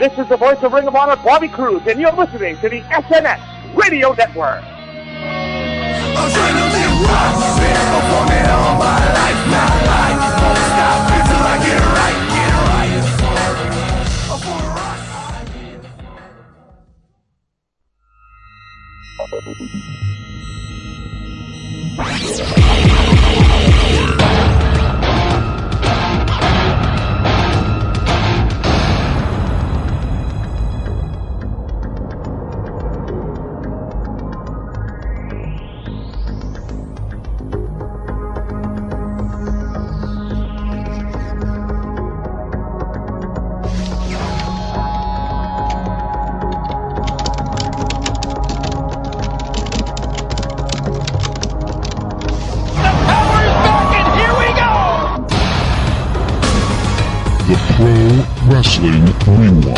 This is the voice of Ring of Honor, Bobby Cruz, and you're listening to the SNS Radio Network. I'm trying to live right, been performing all my life, won't stop until I get it right, Wrestling Rewind.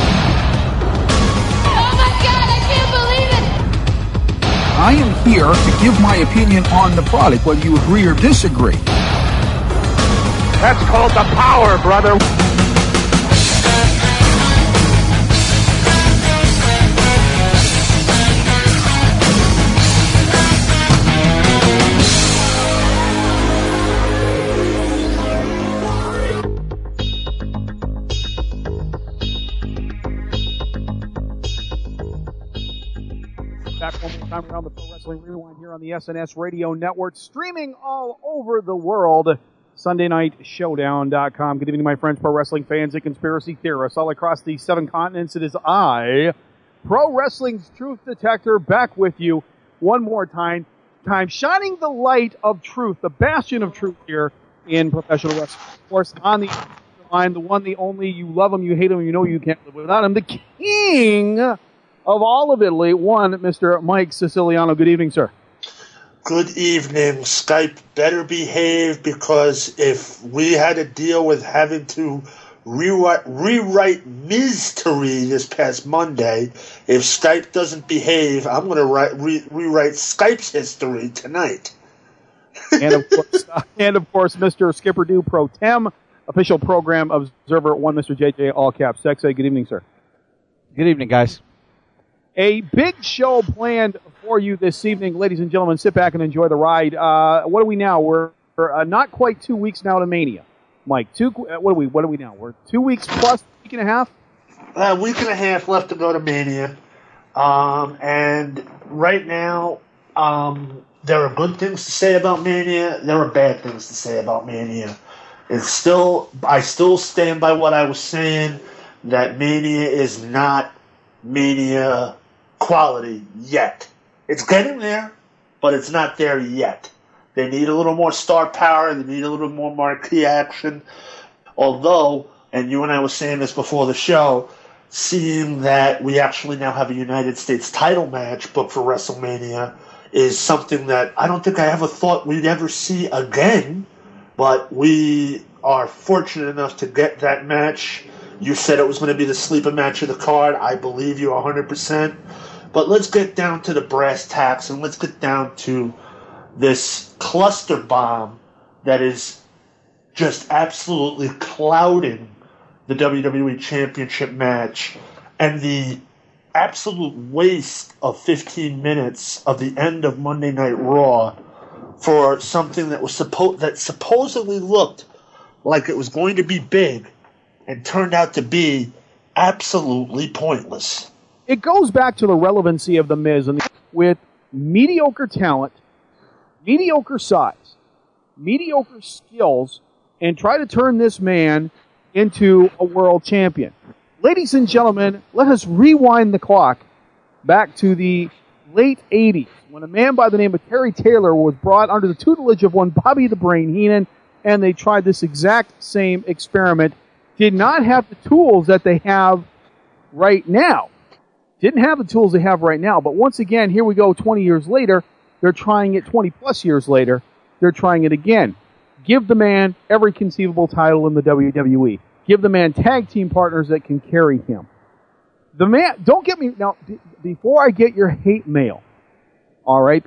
Oh my God, I can't believe it! I am here to give my opinion on the product, whether you agree or disagree. That's called the power, brother. Back one more time around the Pro Wrestling Rewind here on the SNS Radio Network, streaming all over the world. SundayNightShowdown.com. Good evening, my friends, pro wrestling fans and conspiracy theorists all across the 7 continents. It is I, Pro Wrestling's Truth Detector, back with you one more time, shining the light of truth, the bastion of truth here in professional wrestling. Of course, on the line, the one, the only, you love him, you hate him, you know you can't live without him, the king of all of Italy, one, Mr. Mike Siciliano. Good evening, sir. Good evening. Skype better behave, because if we had to deal with having to rewrite Miz-tery this past Monday, if Skype doesn't behave, I'm going to rewrite Skype's history tonight. and of course, Mr. Skipper Do Pro Tem, official program observer, one, Mr. JJ, all caps. Sexay. Good evening, sir. Good evening, guys. A big show planned for you this evening, ladies and gentlemen. Sit back and enjoy the ride. What are we now? We're not quite 2 weeks now to Mania, Mike. What are we now? We're 2 weeks plus, week and a half. A week and a half left to go to Mania, and right now, there are good things to say about Mania. There are bad things to say about Mania. I still stand by what I was saying, that Mania is not Mania quality yet. It's getting there, but it's not there yet. They need a little more star power. They need a little more marquee action. Although, and you and I were saying this before the show, seeing that we actually now have a United States title match booked for WrestleMania is something that I don't think I ever thought we'd ever see again. But we are fortunate enough to get that match. You said it was going to be the sleeper match of the card. I believe you 100%. But let's get down to the brass tacks, and let's get down to this cluster bomb that is just absolutely clouding the WWE Championship match, and the absolute waste of 15 minutes of the end of Monday Night Raw for something that was supposedly looked like it was going to be big and turned out to be absolutely pointless. It goes back to the relevancy of The Miz, and with mediocre talent, mediocre size, mediocre skills, and try to turn this man into a world champion. Ladies and gentlemen, let us rewind the clock back to the late 80s, when a man by the name of Terry Taylor was brought under the tutelage of one Bobby the Brain Heenan, and they tried this exact same experiment. Did not have the tools that they have right now. Didn't have the tools they have right now, but once again, here we go 20 years later, they're trying it 20 plus years later, they're trying it again. Give the man every conceivable title in the WWE. Give the man tag team partners that can carry him. The man, don't get me, now, before I get your hate mail, alright,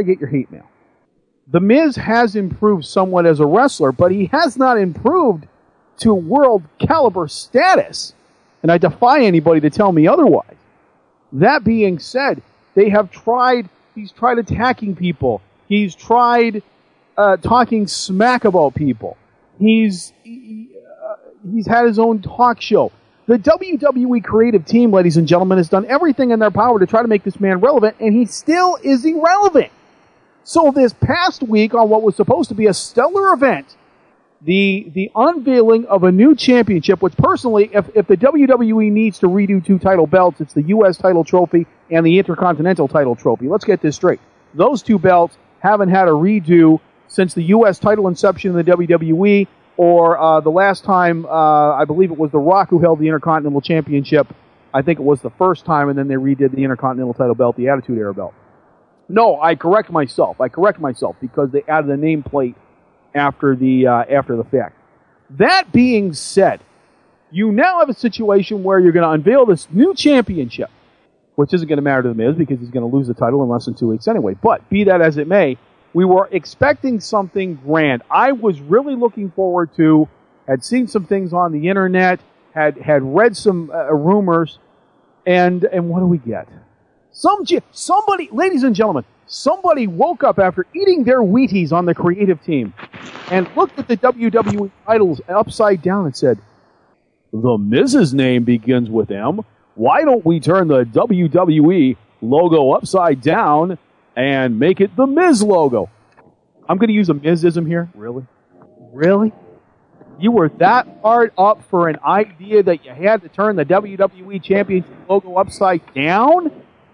The Miz has improved somewhat as a wrestler, but he has not improved to world caliber status And I defy anybody to tell me otherwise. That being said, he's tried attacking people. He's tried talking smack about people. He's had his own talk show. The WWE creative team, ladies and gentlemen, has done everything in their power to try to make this man relevant, and he still is irrelevant. So this past week, on what was supposed to be a stellar event, the unveiling of a new championship, which personally, if the WWE needs to redo 2 title belts, it's the U.S. title trophy and the Intercontinental title trophy. Let's get this straight. Those 2 belts haven't had a redo since the U.S. title inception in the WWE, or the last time, I believe it was The Rock who held the Intercontinental Championship. I think it was the first time, and then they redid the Intercontinental title belt, the Attitude Era belt. No, I correct myself because they added a nameplate after the fact. That being said, you now have a situation where you're going to unveil this new championship, which isn't going to matter to The Miz because he's going to lose the title in less than 2 weeks anyway. But be that as it may, we were expecting something grand. I was really looking forward to, had seen some things on the internet, had read some rumors, and what do we get? Somebody, ladies and gentlemen, somebody woke up after eating their Wheaties on the creative team and looked at the WWE titles upside down and said, "The Miz's name begins with M. Why don't we turn the WWE logo upside down and make it the Miz logo?" I'm going to use a Mizism here. Really? Really? You were that hard up for an idea that you had to turn the WWE Championship logo upside down?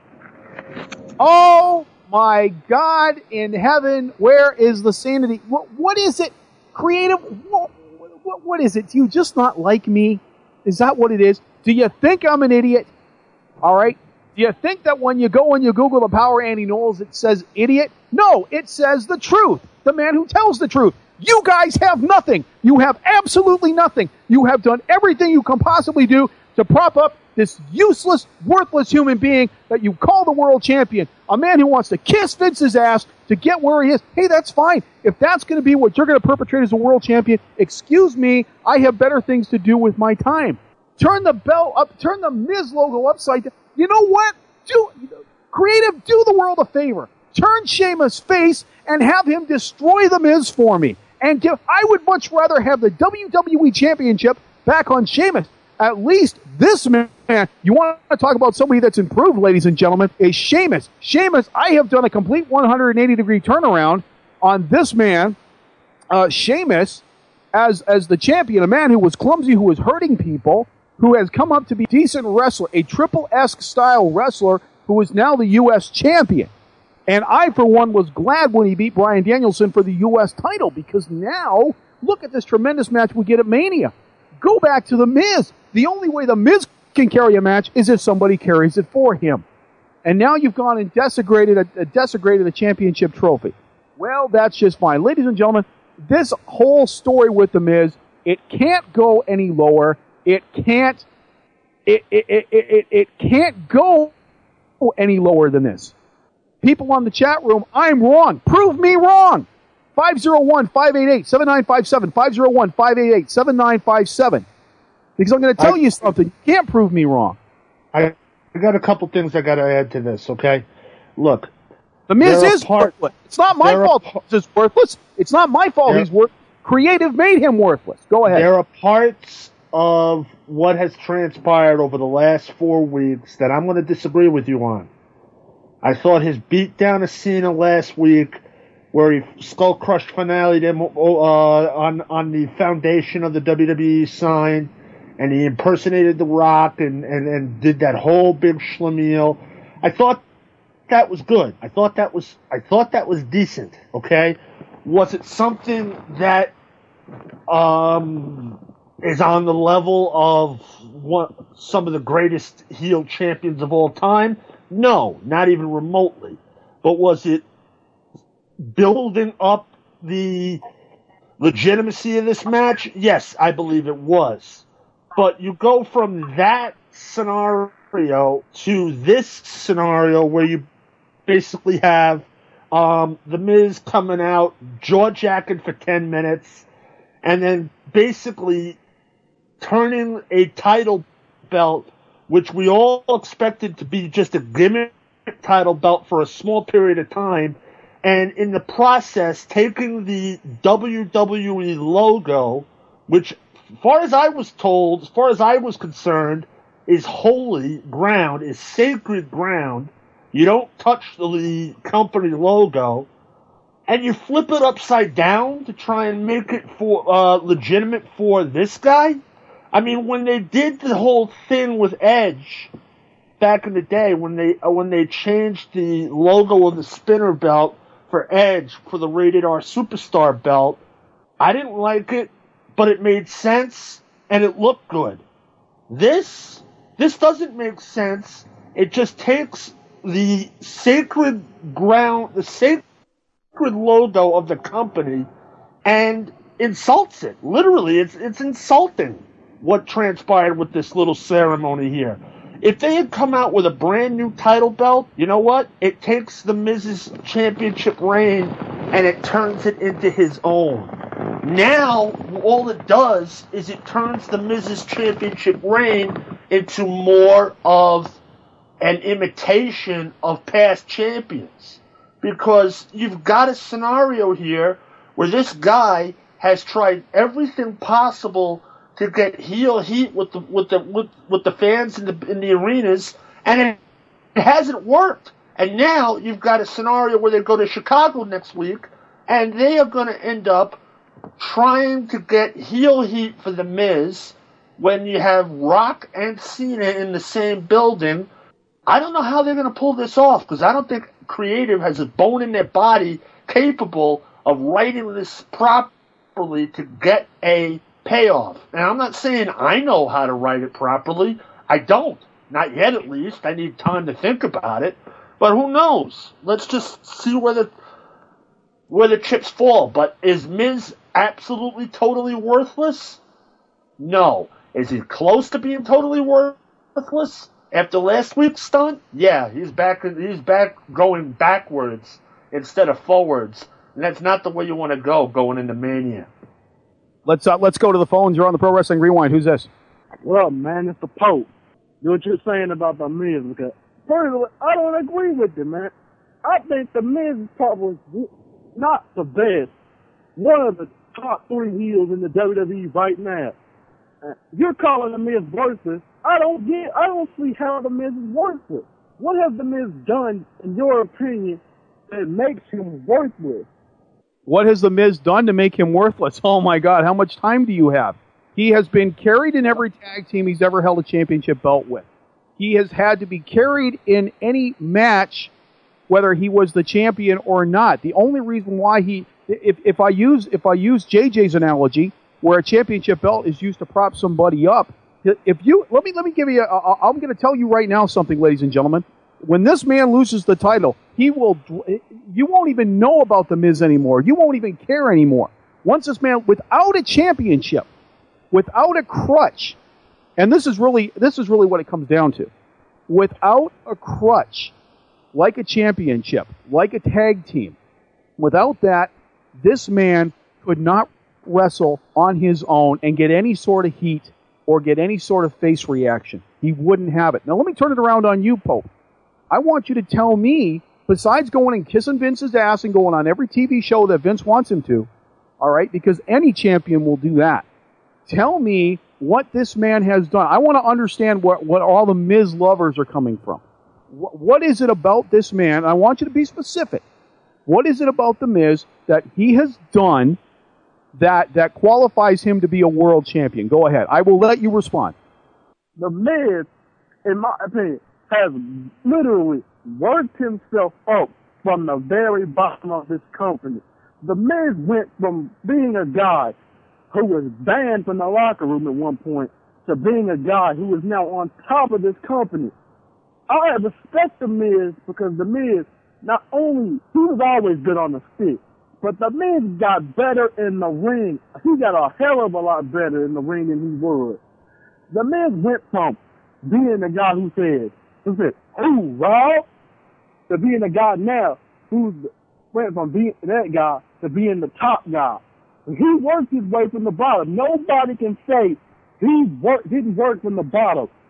Oh my God in heaven, where is the sanity? What is it? Creative? What is it? Do you just not like me? Is that what it is? Do you think I'm an idiot? All right. Do you think that when you go and you Google the Power Andy Knowles, it says idiot? No, it says the truth. The man who tells the truth. You guys have nothing. You have absolutely nothing. You have done everything you can possibly do to prop up this useless, worthless human being that you call the world champion. A man who wants to kiss Vince's ass to get where he is. Hey, that's fine. If that's going to be what you're going to perpetrate as a world champion, excuse me, I have better things to do with my time. Turn the bell up, turn the Miz logo upside down. You know what? Creative, do the world a favor. Turn Sheamus face and have him destroy the Miz for me. And I would much rather have the WWE Championship back on Sheamus. At least this man, you want to talk about somebody that's improved, ladies and gentlemen, is Sheamus. Sheamus, I have done a complete 180-degree turnaround on this man, Sheamus, as the champion, a man who was clumsy, who was hurting people, who has come up to be a decent wrestler, a Triple-esque style wrestler who is now the U.S. champion. And I, for one, was glad when he beat Bryan Danielson for the U.S. title, because now, look at this tremendous match we get at Mania. Go back to The Miz. The only way The Miz can carry a match is if somebody carries it for him. And now you've gone and desecrated a championship trophy. Well, that's just fine. Ladies and gentlemen, this whole story with The Miz, it can't go any lower. It can't go any lower than this. People on the chat room, I'm wrong. Prove me wrong. 501-588-7957. 501-588-7957. Because I'm going to tell you something. You can't prove me wrong. I got a couple things I got to add to this, okay? Look. The Miz is worthless. It's not my fault he's worthless. It's not my fault he's worthless. Creative made him worthless. Go ahead. There are parts of what has transpired over the last 4 weeks that I'm going to disagree with you on. I thought his beatdown of Cena last week, where he skull crushed finale them on the foundation of the WWE sign, and he impersonated The Rock and did that whole big schlemiel. I thought that was good. I thought that was decent. Okay, was it something that is on the level of some of the greatest heel champions of all time? No, not even remotely. But was it building up the legitimacy of this match? Yes, I believe it was. But you go from that scenario to this scenario where you basically have The Miz coming out, jaw-jacking for 10 minutes, and then basically turning a title belt, which we all expected to be just a gimmick title belt for a small period of time, and in the process taking the WWE logo, which, as far as I was told, as far as I was concerned, is holy ground, is sacred ground. You don't touch the company logo, and you flip it upside down to try and make it for legitimate for this guy. I mean, when they did the whole thing with Edge back in the day, when they changed the logo of the spinner belt for Edge for the Rated R Superstar belt, I didn't like it, but it made sense and it looked good. This doesn't make sense. It just takes the sacred ground, the sacred logo of the company, and insults it. Literally, it's insulting what transpired with this little ceremony here. If they had come out with a brand new title belt, you know what? It takes the Miz's championship reign and it turns it into his own. Now, all it does is it turns the Miz's championship reign into more of an imitation of past champions. Because you've got a scenario here where this guy has tried everything possible to get heel heat with the fans in the arenas, and it hasn't worked. And now you've got a scenario where they go to Chicago next week, and they are going to end up trying to get heel heat for The Miz when you have Rock and Cena in the same building. I don't know how they're going to pull this off, because I don't think creative has a bone in their body capable of writing this properly to get a payoff. And I'm not saying I know how to write it properly. I don't. Not yet, at least. I need time to think about it. But who knows? Let's just see where the chips fall. But is Miz absolutely, totally worthless? No. Is he close to being totally worthless? After last week's stunt? Yeah, he's back going backwards instead of forwards. And that's not the way you want to go going into Mania. Let's go to the phones. You're on the Pro Wrestling Rewind. Who's this? Well, man, it's the Pope. What you're saying about the Miz, because first of all, I don't agree with you, man. I think the Miz is probably not the best. One of the top 3 heels in the WWE right now. You're calling the Miz worthless. I don't see how the Miz is worthless. What has the Miz done, in your opinion, that makes him worthless? What has The Miz done to make him worthless? Oh, my God. How much time do you have? He has been carried in every tag team he's ever held a championship belt with. He has had to be carried in any match, whether he was the champion or not. The only reason why if I use JJ's analogy, where a championship belt is used to prop somebody up, let me give you, I'm going to tell you right now something, ladies and gentlemen. When this man loses the title, you won't even know about The Miz anymore. You won't even care anymore. Once this man, without a championship, without a crutch, and this is really what it comes down to. Without a crutch, like a championship, like a tag team, without that, this man could not wrestle on his own and get any sort of heat or get any sort of face reaction. He wouldn't have it. Now let me turn it around on you, Pope. I want you to tell me, besides going and kissing Vince's ass and going on every TV show that Vince wants him to, all right, because any champion will do that. Tell me what this man has done. I want to understand what all the Miz lovers are coming from. What is it about this man? I want you to be specific. What is it about the Miz that he has done that qualifies him to be a world champion? Go ahead. I will let you respond. The Miz, in my opinion, has literally worked himself up from the very bottom of this company. The Miz went from being a guy who was banned from the locker room at one point to being a guy who is now on top of this company. I respect the Miz because the Miz, not only, he was always good on the stick, but the Miz got better in the ring. He got a hell of a lot better in the ring than he was. The Miz went from being the guy who said, "Ooh, Raw," to being the guy now who went from being that guy to being the top guy. He worked his way from the bottom. Nobody can say he didn't work from the bottom.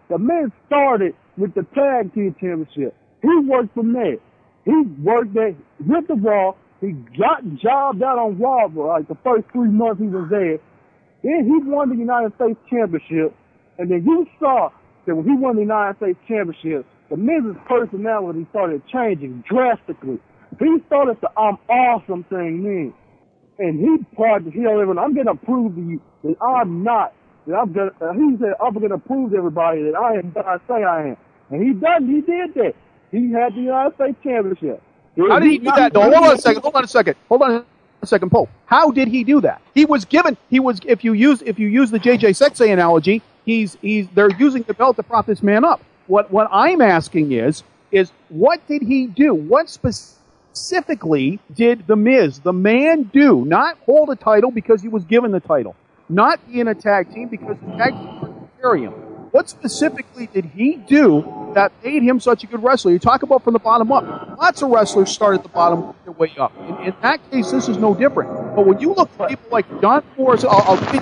The Miz started with the tag team championship. He worked from there. He worked there with the Raw. He got jobbed out on Raw for like the first 3 months he was there. Then he won the United States Championship. And then you saw that when he won the United States Championship, the Miz's personality started changing drastically. He started the I'm awesome thing then. And he parted the hill and I'm going to prove to you that I'm not. He said, I'm going to prove to everybody that I am what I say I am. And he did that. He had the United States Championship. How did he do that? No, hold on a second, Pope. How did he do that? If you use the JJ Sexay analogy, they're using the belt to prop this man up. What I'm asking is what did he do? What specifically did the Miz, the man, do? Not hold a title because he was given the title. Not be in a tag team because the tag team couldn't carry him. What specifically did he do that made him such a good wrestler? You talk about from the bottom up. Lots of wrestlers start at the bottom and work their way up. In that case, this is no different. But when you look at people like John Force, I'll think,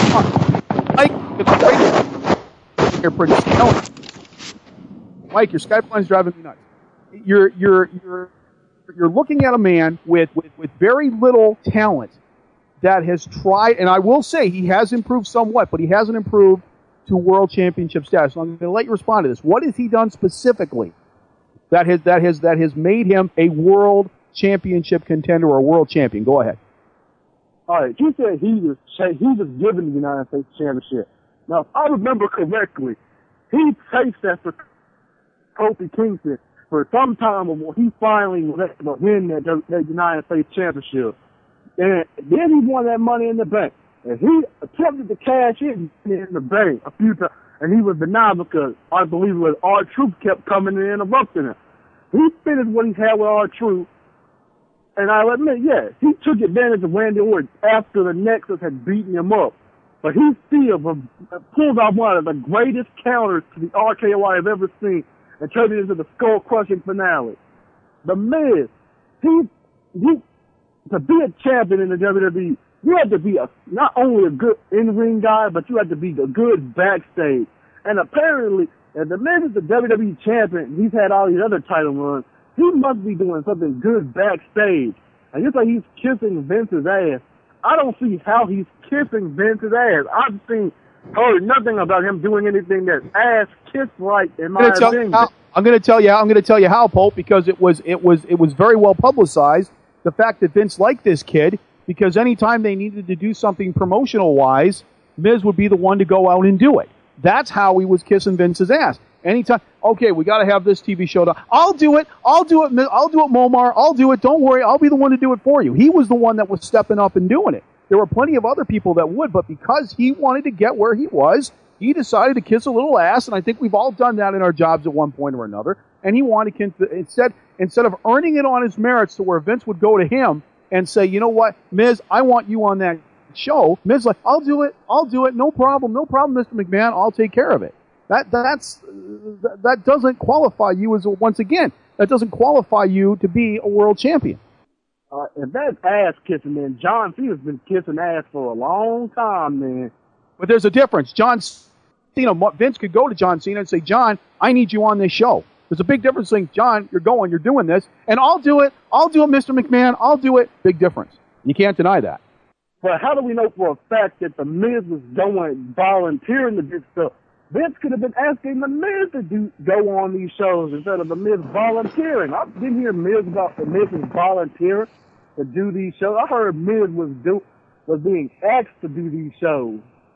Mike, your Skype line's driving me nuts. You're looking at a man with very little talent that has tried, and I will say he has improved somewhat, but he hasn't improved to world championship status. So I'm going to let you respond to this. What has he done specifically that has made him a world championship contender or a world champion? Go ahead. All right, you said he was given the United States Championship. Now, if I remember correctly, he chased after Kofi Kingston for some time before he finally was able to win that United States Championship. And then he won that Money in the Bank. And he attempted to cash in the bank a few times, and he was denied because I believe it was R-Truth kept coming and interrupting him. He finished what he had with R-Truth, and I'll admit, yeah, he took advantage of Randy Orton after the Nexus had beaten him up. But he still pulled off one of the greatest counters to the RKO I've ever seen and turned it into the skull-crushing finale. The Miz, to be a champion in the WWE, you had to be not only a good in-ring guy, but you had to be a good backstage. And apparently, if the Miz is the WWE champion, he's had all these other title runs, he must be doing something good backstage. And just like he's kissing Vince's ass, I don't see how he's kissing Vince's ass. I've heard nothing about him doing anything that's ass kiss like in my opinion. I'm going to tell you how, Pope, because it was very well publicized. The fact that Vince liked this kid, because anytime they needed to do something promotional wise, Miz would be the one to go out and do it. That's how he was kissing Vince's ass. Anytime, okay, we got to have this TV show done. I'll do it, Momar. I'll do it. Don't worry, I'll be the one to do it for you. He was the one that was stepping up and doing it. There were plenty of other people that would, but because he wanted to get where he was, he decided to kiss a little ass, and I think we've all done that in our jobs at one point or another. And he wanted to, instead of earning it on his merits to where Vince would go to him and say, you know what, Miz, I want you on that show. Miz like, I'll do it, no problem, Mr. McMahon, I'll take care of it. That doesn't qualify you that doesn't qualify you to be a world champion. If that's ass kissing, then John Cena's been kissing ass for a long time, man. But there's a difference. Vince could go to John Cena and say, John, I need you on this show. There's a big difference saying, John, you're doing this, and I'll do it, Mr. McMahon, I'll do it. Big difference. You can't deny that. But how do we know for a fact that the Miz was volunteering to do stuff? Vince could have been asking the Miz to go on these shows instead of the Miz volunteering. I didn't hear Miz about the Miz was volunteering to do these shows. I heard Miz was being asked to do these shows.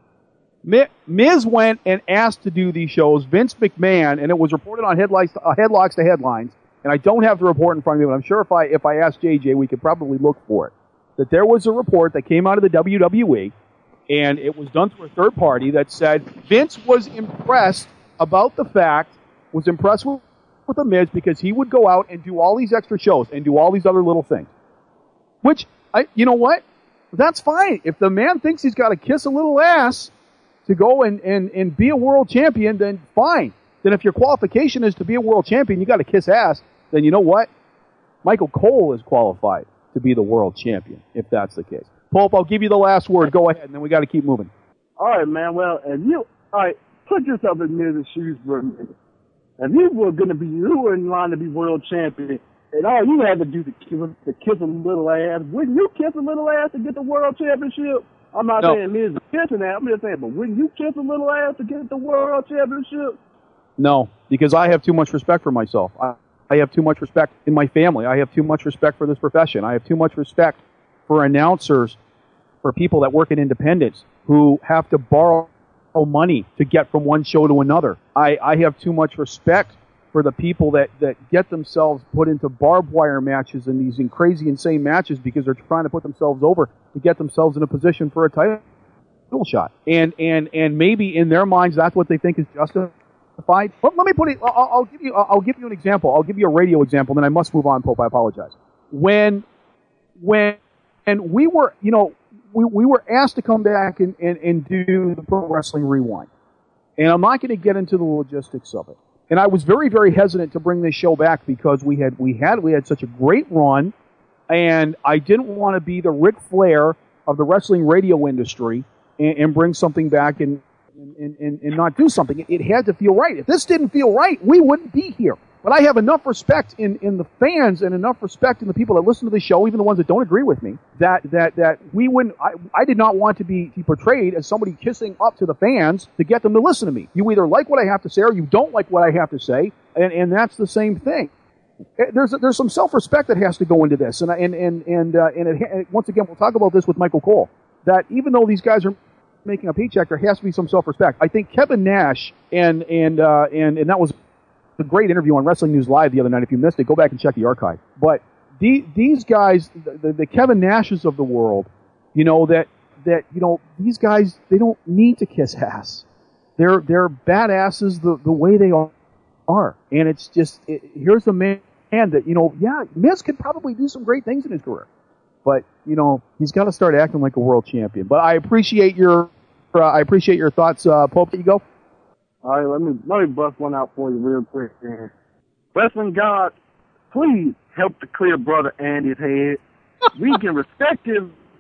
Miz went and asked to do these shows. Vince McMahon, and it was reported on Headlocks to Headlines, and I don't have the report in front of me, but I'm sure if I asked JJ, we could probably look for it, that there was a report that came out of the WWE, and it was done through a third party that said Vince was impressed with The Miz because he would go out and do all these extra shows and do all these other little things. Which, you know what? That's fine. If the man thinks he's got to kiss a little ass to go and be a world champion, then fine. Then if your qualification is to be a world champion, you got to kiss ass, then you know what? Michael Cole is qualified to be the world champion, if that's the case. Pope, I'll give you the last word. Go ahead, and then we got to keep moving. All right, man. Well, all right. put yourself in Miz's shoes for a minute. If you were in line to be world champion, and all you had to do to kiss a little ass, wouldn't you kiss a little ass to get the world championship? I'm not saying Miz is kissing that. I'm just saying, but wouldn't you kiss a little ass to get the world championship? No, because I have too much respect for myself. I have too much respect in my family. I have too much respect for this profession. I have too much respect for announcers, for people that work in independence who have to borrow money to get from one show to another. I have too much respect for the people that get themselves put into barbed wire matches and these crazy, insane matches because they're trying to put themselves over to get themselves in a position for a title shot. And maybe in their minds that's what they think is justified. But let me put it. I'll give you an example. I'll give you a radio example. Then I must move on, Pope. I apologize. When we were, we were asked to come back and do the Pro Wrestling Rewind, and I'm not going to get into the logistics of it. And I was very, very hesitant to bring this show back because we had such a great run, and I didn't want to be the Ric Flair of the wrestling radio industry and bring something back and not do something. It had to feel right. If this didn't feel right, we wouldn't be here. But I have enough respect in the fans and enough respect in the people that listen to the show, even the ones that don't agree with me, that we wouldn't. I did not want to be portrayed as somebody kissing up to the fans to get them to listen to me. You either like what I have to say or you don't like what I have to say, and that's the same thing. There's some self-respect that has to go into this, and once again, we'll talk about this with Michael Cole. That even though these guys are making a paycheck, there has to be some self-respect. I think Kevin Nash and that was a great interview on Wrestling News Live the other night. If you missed it, go back and check the archive. But these guys, the Kevin Nashes of the world, these guys, they don't need to kiss ass. They're badasses the way they are. And it's just, here's a man that, Miz could probably do some great things in his career. But, he's got to start acting like a world champion. But I appreciate your thoughts, Pope. There you go. All right, let me bust one out for you real quick. Wrestling God, please help to clear brother Andy's head. We can respect his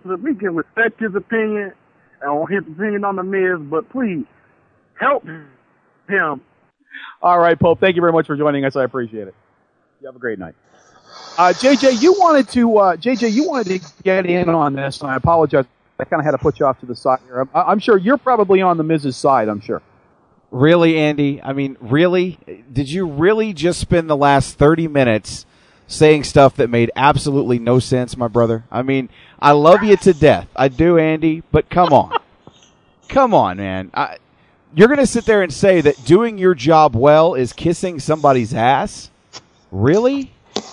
opinion on his opinion on the Miz, but please help him. All right, Pope. Thank you very much for joining us. I appreciate it. You have a great night. JJ, you wanted to get in on this, and I apologize. I kind of had to put you off to the side here. I'm sure you're probably on the Miz's side. I'm sure. Really, Andy? I mean, really? Did you really just spend the last 30 minutes saying stuff that made absolutely no sense, my brother? I mean, I love you to death. I do, Andy, but come on. Come on, man. You're going to sit there and say that doing your job well is kissing somebody's ass? Really?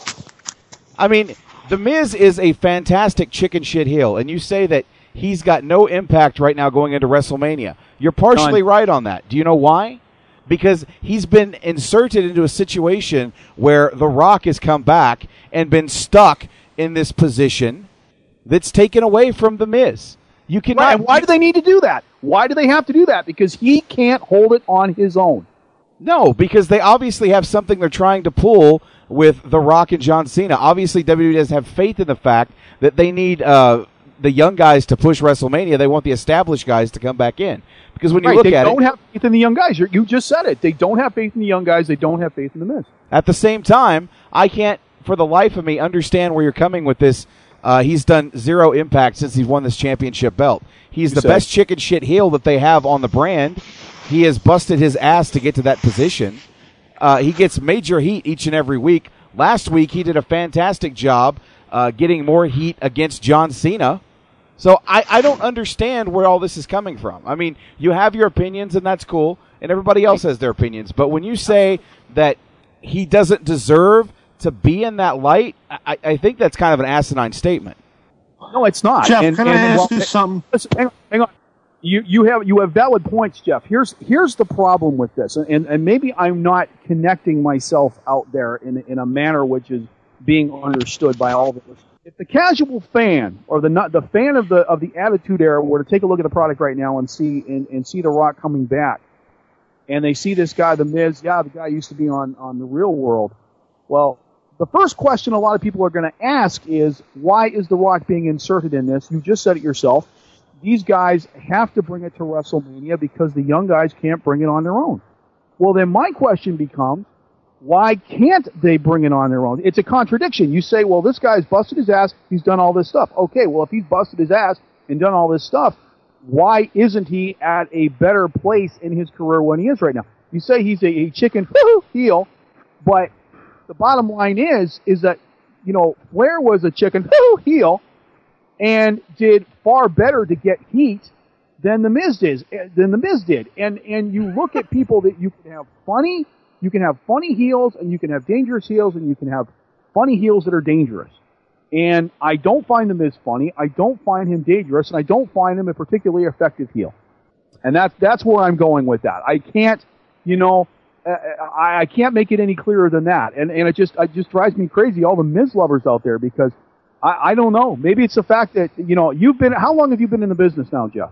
I mean, The Miz is a fantastic chicken shit heel, and you say that he's got no impact right now going into WrestleMania. You're partially right on that. Do you know why? Because he's been inserted into a situation where The Rock has come back and been stuck in this position that's taken away from The Miz. You cannot. Right, and why do they need to do that? Why do they have to do that? Because he can't hold it on his own. No, because they obviously have something they're trying to pull with The Rock and John Cena. Obviously, WWE doesn't have faith in the fact that they need the young guys to push WrestleMania. They want the established guys to come back in. Because when you look at it, they don't have faith in the young guys. You just said it. They don't have faith in the young guys. They don't have faith in The Miz. At the same time, I can't, for the life of me, understand where you're coming with this. He's done zero impact since he's won this championship belt. He's the best chicken shit heel that they have on the brand. He has busted his ass to get to that position. He gets major heat each and every week. Last week, he did a fantastic job getting more heat against John Cena. So I don't understand where all this is coming from. I mean, you have your opinions, and that's cool, and everybody else has their opinions. But when you say that he doesn't deserve to be in that light, I think that's kind of an asimile statement. No, it's not. Jeff, can I ask you something? Listen, hang on. You have valid points, Jeff. Here's the problem with this, and maybe I'm not connecting myself out there in a manner which is being understood by all of us. If the casual fan or the fan of the Attitude Era were to take a look at the product right now and see The Rock coming back, and they see this guy, The Miz, the guy used to be on The Real World. Well, the first question a lot of people are going to ask is, why is The Rock being inserted in this? You just said it yourself. these guys have to bring it to WrestleMania because the young guys can't bring it on their own. Well, then my question becomes, why can't they bring it on their own? It's a contradiction. You say, well, this guy's busted his ass, he's done all this stuff. Okay, well, if he's busted his ass and done all this stuff, why isn't he at a better place in his career when he is right now? You say he's a chicken heel, but the bottom line is that, Flair was a chicken heel and did far better to get heat than the Miz did. And you look at people that you can have funny heels, and you can have dangerous heels, and you can have funny heels that are dangerous. And I don't find the Miz funny. I don't find him dangerous, and I don't find him a particularly effective heel. And that's where I'm going with that. I can't, I can't make it any clearer than that. And it just drives me crazy, all the Miz lovers out there, because I don't know. Maybe it's the fact that, how long have you been in the business now, Jeff?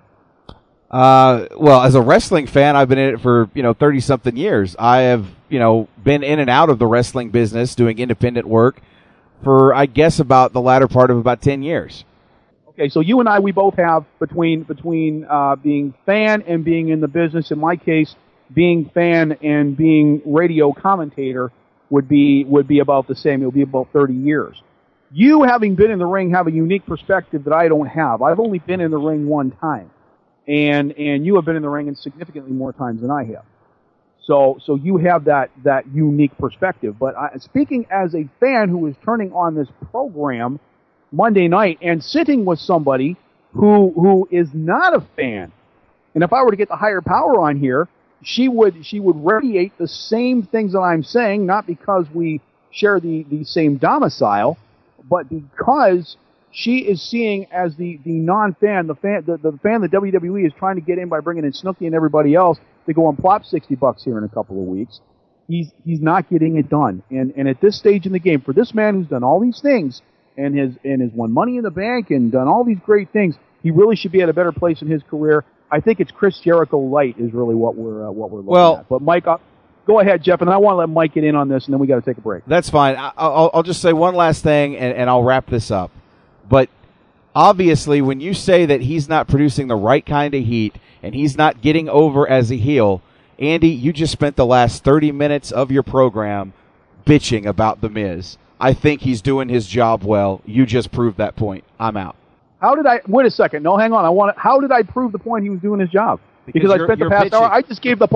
Well, as a wrestling fan, I've been in it for, 30-something years. I have, been in and out of the wrestling business doing independent work for, I guess, about the latter part of about 10 years. Okay, so you and I, we both have between being fan and being in the business. In my case, being fan and being radio commentator would be about the same. It would be about 30 years. You, having been in the ring, have a unique perspective that I don't have. I've only been in the ring one time. And you have been in the ring significantly more times than I have. So you have that unique perspective. But speaking as a fan who is turning on this program Monday night and sitting with somebody who is not a fan, and if I were to get the higher power on here, she would radiate the same things that I'm saying, not because we share the same domicile, but because she is seeing as the non-fan, the fan that WWE is trying to get in by bringing in Snooki and everybody else to go and plop $60 here in a couple of weeks. He's not getting it done. And at this stage in the game, for this man who's done all these things and has won Money in the Bank and done all these great things, he really should be at a better place in his career. I think it's Chris Jericho light is really what we're looking at. But Mike, go ahead, Jeff, and I want to let Mike get in on this, and then we got to take a break. That's fine. I'll just say one last thing, and I'll wrap this up. But obviously, when you say that he's not producing the right kind of heat and he's not getting over as a heel, Andy, you just spent the last 30 minutes of your program bitching about The Miz. I think he's doing his job well. You just proved that point. I'm out. Wait a second. No, hang on. How did I prove the point he was doing his job? Because I spent the past hour, I just gave the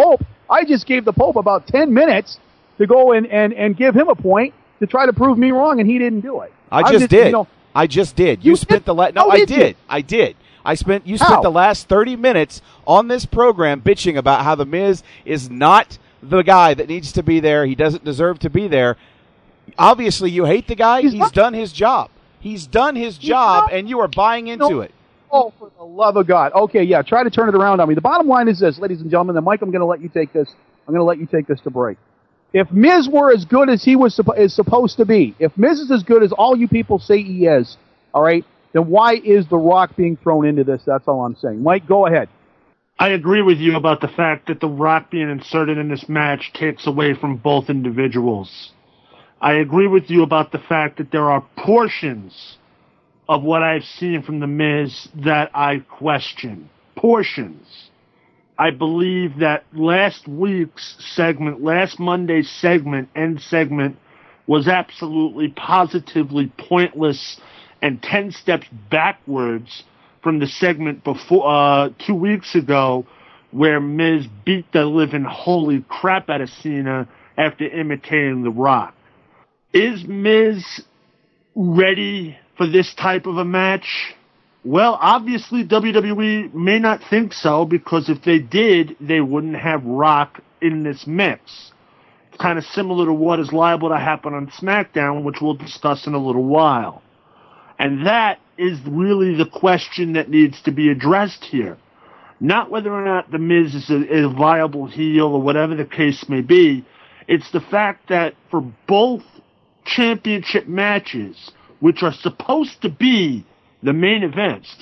Pope about 10 minutes to go and give him a point to try to prove me wrong, and he didn't do it. I just did. You spent the last... No, I did. You spent the last 30 minutes on this program bitching about how The Miz is not the guy that needs to be there. He doesn't deserve to be there. Obviously, you hate the guy. He's done his job. He's done his job, and you are buying into it. Oh, for the love of God. Okay, yeah, try to turn it around on me. The bottom line is this, ladies and gentlemen, and Mike, I'm going to let you take this. I'm going to let you take this to break. If Miz were as good as he is supposed to be, if Miz is as good as all you people say he is, all right, then why is The Rock being thrown into this? That's all I'm saying. Mike, go ahead. I agree with you about the fact that The Rock being inserted in this match takes away from both individuals. I agree with you about the fact that there are portions of what I've seen from The Miz that I question. Portions. I believe that last Monday's segment, end segment, was absolutely, positively pointless and 10 steps backwards from the segment before 2 weeks ago where Miz beat the living holy crap out of Cena after imitating The Rock. Is Miz ready for this type of a match? Well, obviously WWE may not think so, because if they did, they wouldn't have Rock in this mix. It's kind of similar to what is liable to happen on SmackDown, which we'll discuss in a little while. And that is really the question that needs to be addressed here. Not whether or not The Miz is a viable heel or whatever the case may be. It's the fact that for both championship matches, which are supposed to be the main events,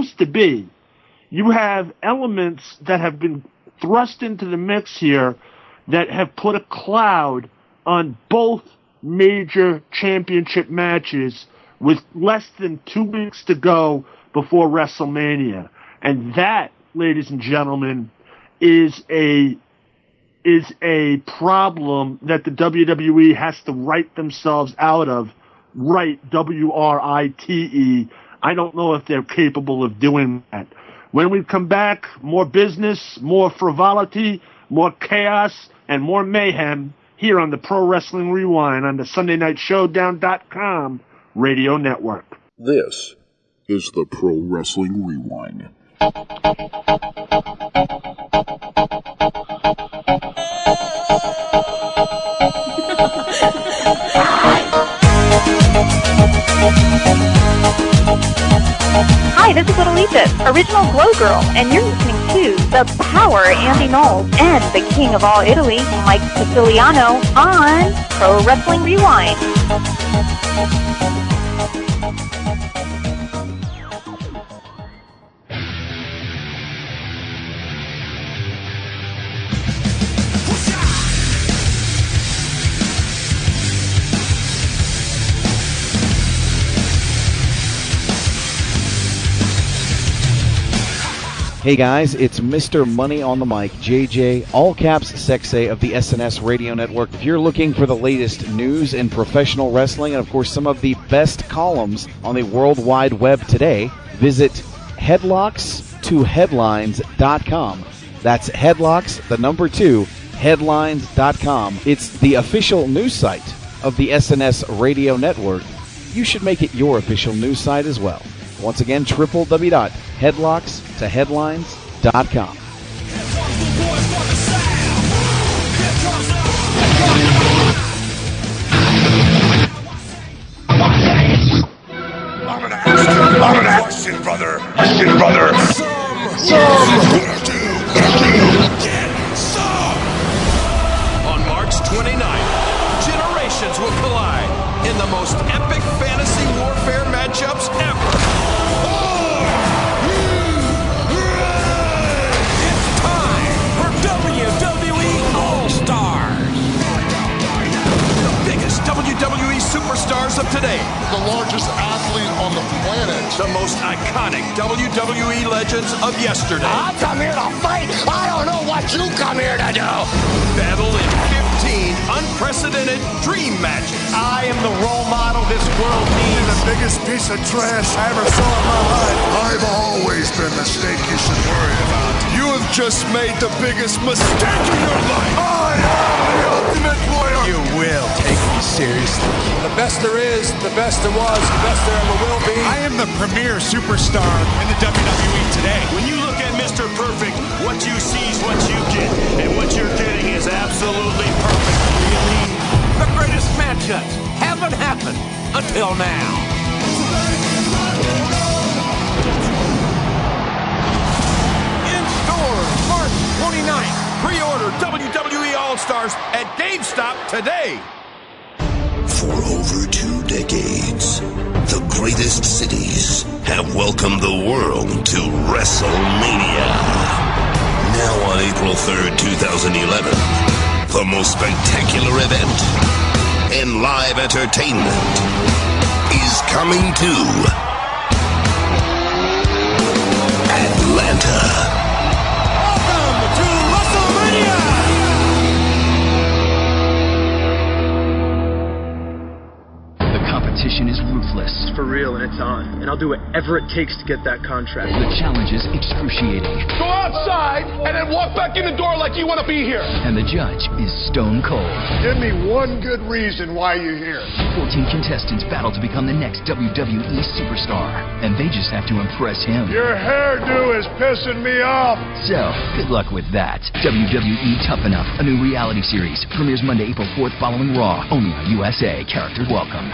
you have elements that have been thrust into the mix here that have put a cloud on both major championship matches with less than 2 weeks to go before WrestleMania. And that, ladies and gentlemen, is a problem that the WWE has to write themselves out of. Write, W-R-I-T-E. I don't know if they're capable of doing that. When we come back, more business, more frivolity, more chaos, and more mayhem here on the Pro Wrestling Rewind on the SundayNightShowdown.com radio network. This is the Pro Wrestling Rewind. Hi, this is Little Egypt, original Glow Girl, and you're listening to the Power Andy Knowles and the King of All Italy, Mike Siciliano, on Pro Wrestling Rewind. Hey guys, it's Mr. Money on the Mic, JJ, all caps Sexay of the SNS Radio Network. If you're looking for the latest news in professional wrestling and of course some of the best columns on the World Wide Web today, visit headlocks2headlines.com. That's headlocks, the number 2, headlines.com. It's the official news site of the SNS Radio Network. You should make it your official news site as well. Once again, www.headlocks2headlines.com. I'm gonna ask you, brother. Some. Get some. On March 29th, generations will collide in the most epic fantasy warfare matchups ever. WWE superstars of today. The largest athlete on the planet. The most iconic WWE legends of yesterday. I come here to fight. I don't know what you come here to do. Battle in 15 unprecedented dream matches. I am the role model this world needs. The biggest piece of trash I ever saw in my life. I've always been the snake you should worry about. You have just made the biggest mistake in your life. I am the ultimate warrior. You will take me seriously. The best there is, the best there was, the best there ever will be. I am the premier superstar in the WWE today. When you look at Mr. Perfect, what you see is what you get. And what you're getting is absolutely perfect. Really? The greatest matchups haven't happened until now. In stores, March 29th. Pre-order WWE All-Stars at GameStop today. For over 2 decades, the greatest cities have welcomed the world to WrestleMania. Now on April 3rd, 2011, the most spectacular event in live entertainment is coming to Atlanta. Competition is ruthless. For real, and it's on. And I'll do whatever it takes to get that contract. The challenge is excruciating. Go outside and then walk back in the door like you want to be here. And the judge is stone cold. Give me one good reason why you're here. 14 contestants battle to become the next WWE superstar. And they just have to impress him. Your hairdo is pissing me off. So, good luck with that. WWE Tough Enough, a new reality series. Premieres Monday, April 4th following Raw. Only on USA. Characters welcome.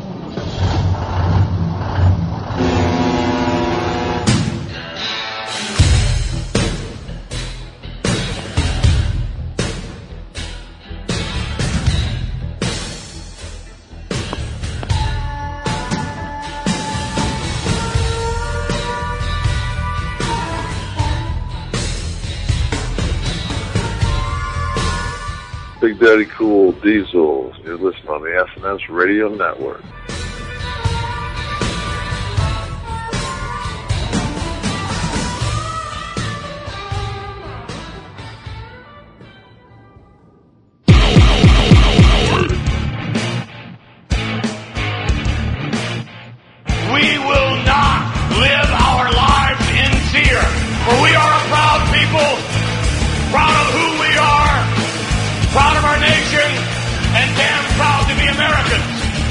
Big Daddy Cool Diesel. You're listening on the SNS Radio Network. we will not live our lives in fear. For we are a proud people, proud of who we are, proud of our nation, and damn proud to be Americans.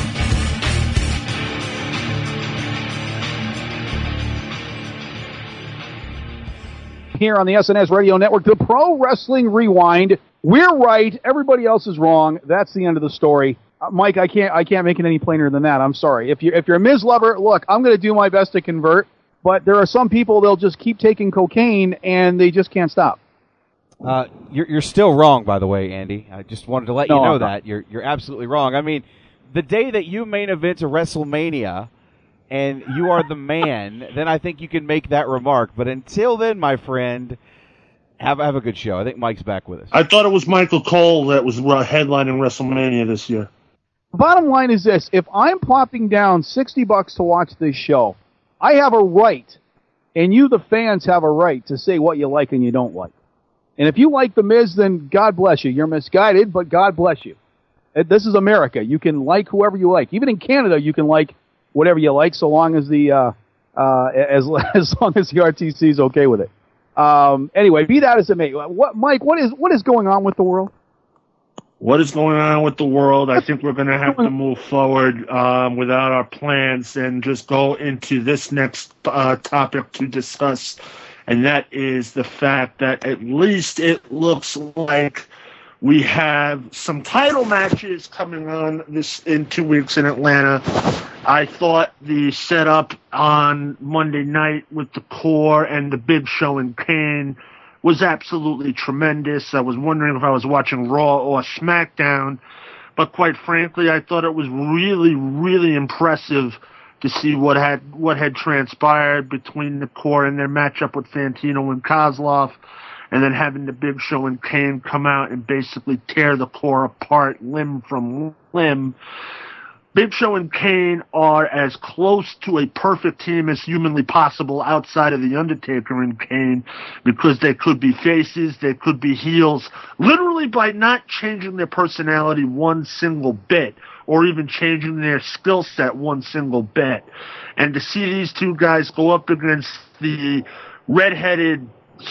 Here on the SNS Radio Network, the Pro Wrestling Rewind. We're right. Everybody else is wrong. That's the end of the story. Mike, I can't make it any plainer than that. I'm sorry. If you're a Miz lover, look, I'm going to do my best to convert. But there are some people, they'll just keep taking cocaine and they just can't stop. You're still wrong, by the way, Andy. I just wanted to let you know that you're absolutely wrong. I mean, the day that you main event a WrestleMania and you are the man, then I think you can make that remark. But until then, my friend, have a good show. I think Mike's back with us. I thought it was Michael Cole that was headlining WrestleMania this year. The bottom line is this. If I'm plopping down $60 to watch this show, I have a right, and you, the fans, have a right to say what you like and you don't like. And if you like The Miz, then God bless you. You're misguided, but God bless you. This is America. You can like whoever you like. Even in Canada, you can like whatever you like, so long as the as long as the RTC is okay with it. Anyway, be that as it may. Mike, what is going on with the world? What is going on with the world? I think we're going to have to move forward without our plans and just go into this next topic to discuss, and that is the fact that at least it looks like we have some title matches coming on in 2 weeks in Atlanta. I thought the setup on Monday night with the Core and the Big Show and Kane was absolutely tremendous. I was wondering if I was watching Raw or SmackDown, but quite frankly, I thought it was really, really impressive to see what had transpired between the Core and their matchup with Santino and Kozlov, and then having the Big Show and Kane come out and basically tear the Core apart limb from limb. Big Show and Kane are as close to a perfect team as humanly possible outside of The Undertaker and Kane, because they could be faces, they could be heels, literally by not changing their personality one single bit, or even changing their skill set one single bit. And to see these two guys go up against the redheaded,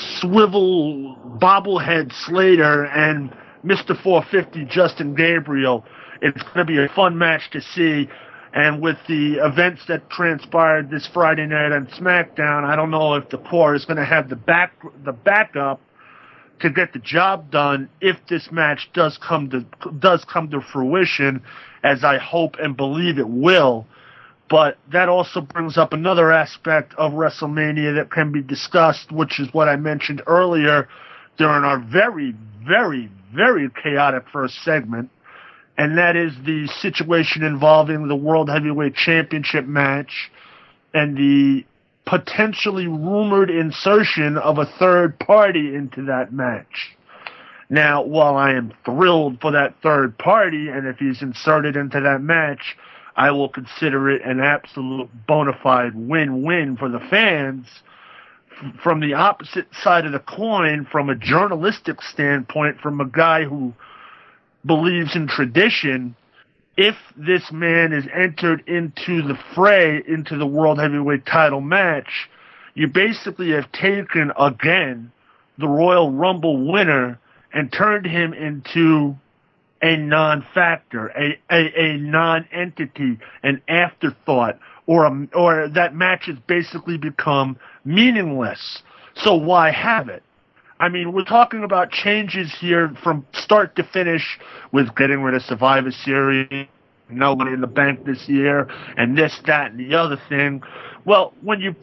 swivel, bobblehead Slater and Mr. 450 Justin Gabriel, it's going to be a fun match to see. And with the events that transpired this Friday night on SmackDown, I don't know if the Core is going to have the backup to get the job done if this match does come to fruition, as I hope and believe it will. But that also brings up another aspect of WrestleMania that can be discussed, which is what I mentioned earlier during our very, very, very chaotic first segment. And that is the situation involving the World Heavyweight Championship match and the potentially rumored insertion of a third party into that match. Now, while I am thrilled for that third party, and if he's inserted into that match, I will consider it an absolute bona fide win-win for the fans. From the opposite side of the coin, from a journalistic standpoint, from a guy who believes in tradition, if this man is entered into the fray, into the World Heavyweight title match, you basically have taken, again, the Royal Rumble winner and turned him into a non-factor, a non-entity, an afterthought, or that match has basically become meaningless. So why have it? I mean, we're talking about changes here from start to finish with getting rid of Survivor Series, no Money in the Bank this year, and this, that, and the other thing. Well, when you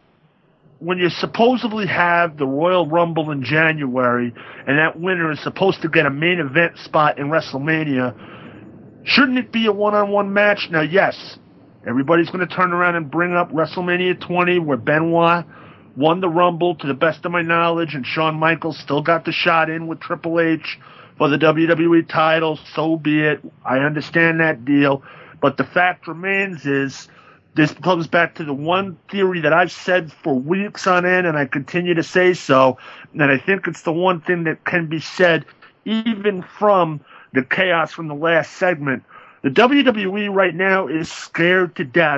supposedly have the Royal Rumble in January, and that winner is supposed to get a main event spot in WrestleMania, shouldn't it be a one-on-one match? Now, yes, everybody's going to turn around and bring up WrestleMania 20, where Benoit won the Rumble, to the best of my knowledge, and Shawn Michaels still got the shot in with Triple H for the WWE title. So be it. I understand that deal. But the fact remains is, this comes back to the one theory that I've said for weeks on end, and I continue to say so, and I think it's the one thing that can be said even from the chaos from the last segment. The WWE right now is scared to death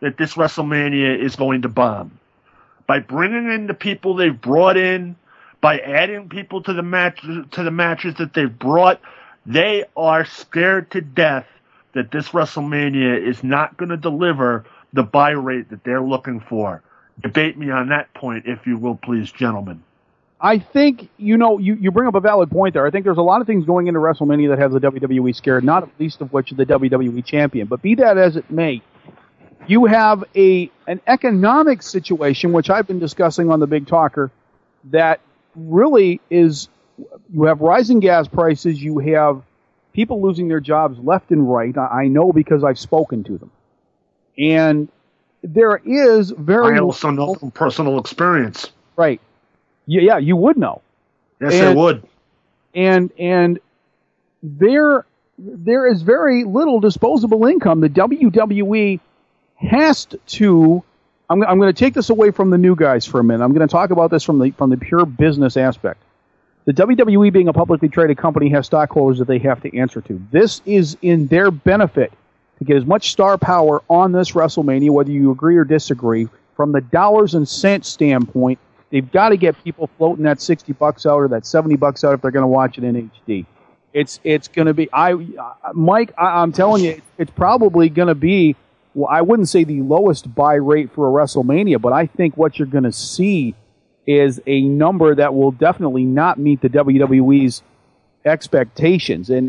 that this WrestleMania is going to bomb. By bringing in the people they've brought in, by adding people to the matches that they've brought, they are scared to death that this WrestleMania is not going to deliver the buy rate that they're looking for. Debate me on that point, if you will, please, gentlemen. I think, you bring up a valid point there. I think there's a lot of things going into WrestleMania that have the WWE scared, not least of which the WWE champion. But be that as it may, you have an economic situation, which I've been discussing on the Big Talker, that really is, you have rising gas prices, you have people losing their jobs left and right. I know because I've spoken to them. And there is I also know from personal experience. Right. Yeah, you would know. Yes, I would. And there is very little disposable income. The WWE has to. I'm going to take this away from the new guys for a minute. I'm going to talk about this from the pure business aspect. The WWE, being a publicly traded company, has stockholders that they have to answer to. This is in their benefit to get as much star power on this WrestleMania, whether you agree or disagree. From the dollars and cents standpoint, they've got to get people floating that $60 out or that $70 out if they're going to watch it in HD. It's going to be, Mike, I'm telling you, it's probably going to be, well, I wouldn't say the lowest buy rate for a WrestleMania, but I think what you're going to see is a number that will definitely not meet the WWE's expectations. And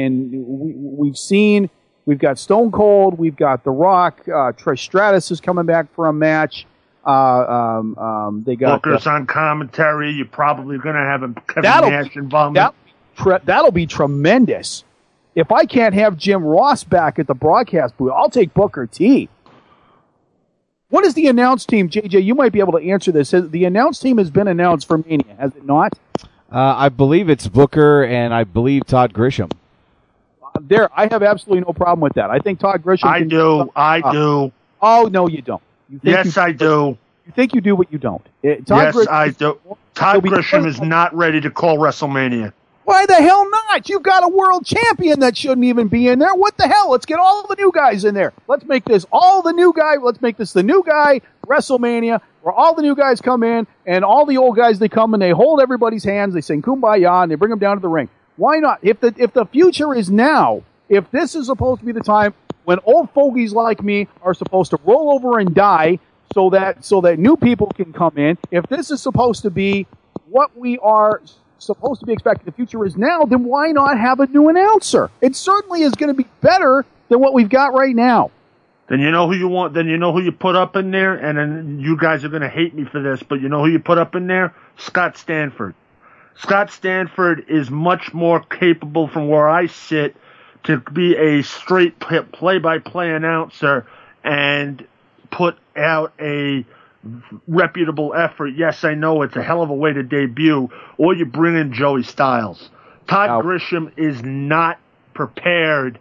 we've got Stone Cold, we've got The Rock, Trish Stratus is coming back for a match. They got Booker's on commentary. You're probably going to have Kevin Nash involved. That'll be tremendous. If I can't have Jim Ross back at the broadcast booth, I'll take Booker T. What is the announce team, JJ? You might be able to answer this. The announce team has been announced for Mania, has it not? I believe it's Booker and I believe Todd Grisham. I have absolutely no problem with that. I think Todd Grisham. I do. Oh no, you don't. Yes, I do. You think you do, but you don't. I do. Todd Grisham is not ready to call WrestleMania. Why the hell not? You've got a world champion that shouldn't even be in there. What the hell? Let's get all the new guys in there. Let's make this the new guy WrestleMania, where all the new guys come in and all the old guys, they come and they hold everybody's hands, they sing Kumbaya, and they bring them down to the ring. Why not? If the future is now, if this is supposed to be the time when old fogies like me are supposed to roll over and die so that new people can come in, if this is supposed to be what we are supposed to be expecting, the future is now, then why not have a new announcer? It certainly is going to be better than what we've got right now. Then you know who you want. Then you know who you put up in there, and then you guys are going to hate me for this, but you know who you put up in there? Scott Stanford. Scott Stanford is much more capable from where I sit to be a straight play-by-play announcer and put out a reputable effort. Yes, I know it's a hell of a way to debut. Or you bring in Joey Styles. Todd Grisham is not prepared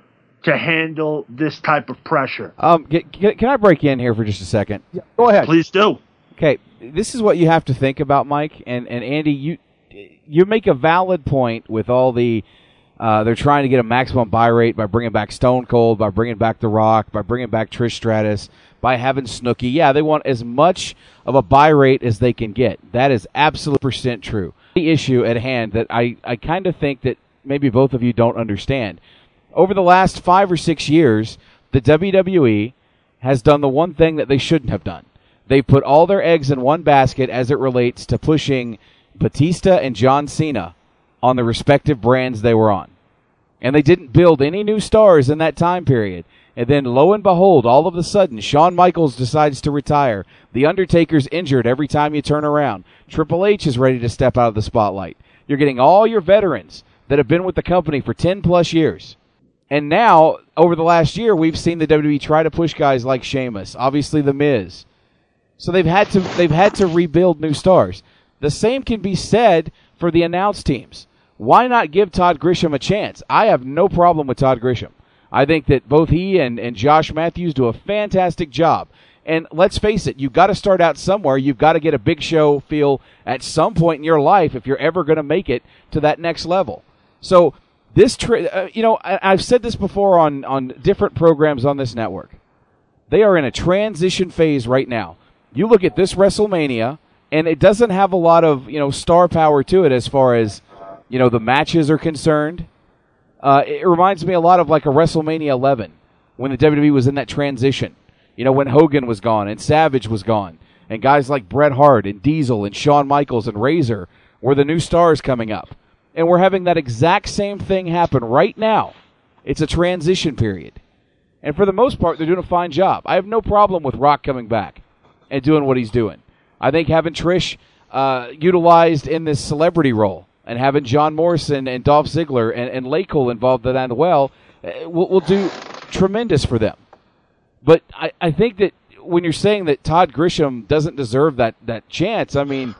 to handle this type of pressure. Can I break in here for just a second? Yeah, go ahead. Please do. Okay, this is what you have to think about, Mike. And Andy, you make a valid point with all the they're trying to get a maximum buy rate by bringing back Stone Cold, by bringing back The Rock, by bringing back Trish Stratus, by having Snooki. Yeah, they want as much of a buy rate as they can get. That is absolute % true. The issue at hand that I kind of think that maybe both of you don't understand. Over the last 5 or 6 years, the WWE has done the one thing that they shouldn't have done. They put all their eggs in one basket as it relates to pushing Batista and John Cena on the respective brands they were on. And they didn't build any new stars in that time period. And then, lo and behold, all of a sudden, Shawn Michaels decides to retire. The Undertaker's injured every time you turn around. Triple H is ready to step out of the spotlight. You're getting all your veterans that have been with the company for 10-plus years. And now, over the last year, we've seen the WWE try to push guys like Sheamus, obviously The Miz. So they've had to rebuild new stars. The same can be said for the announced teams. Why not give Todd Grisham a chance? I have no problem with Todd Grisham. I think that both he and Josh Matthews do a fantastic job. And let's face it, you've got to start out somewhere. You've got to get a big show feel at some point in your life if you're ever going to make it to that next level. So this, I've said this before on different programs on this network. They are in a transition phase right now. You look at this WrestleMania, and it doesn't have a lot of, star power to it as far as, the matches are concerned. It reminds me a lot of like a WrestleMania 11 when the WWE was in that transition. When Hogan was gone and Savage was gone, and guys like Bret Hart and Diesel and Shawn Michaels and Razor were the new stars coming up. And we're having that exact same thing happen right now. It's a transition period. And for the most part, they're doing a fine job. I have no problem with Rock coming back and doing what he's doing. I think having Trish utilized in this celebrity role and having John Morrison and Dolph Ziggler and Laycool involved in that as well will do tremendous for them. But I think that when you're saying that Todd Grisham doesn't deserve that chance, I mean...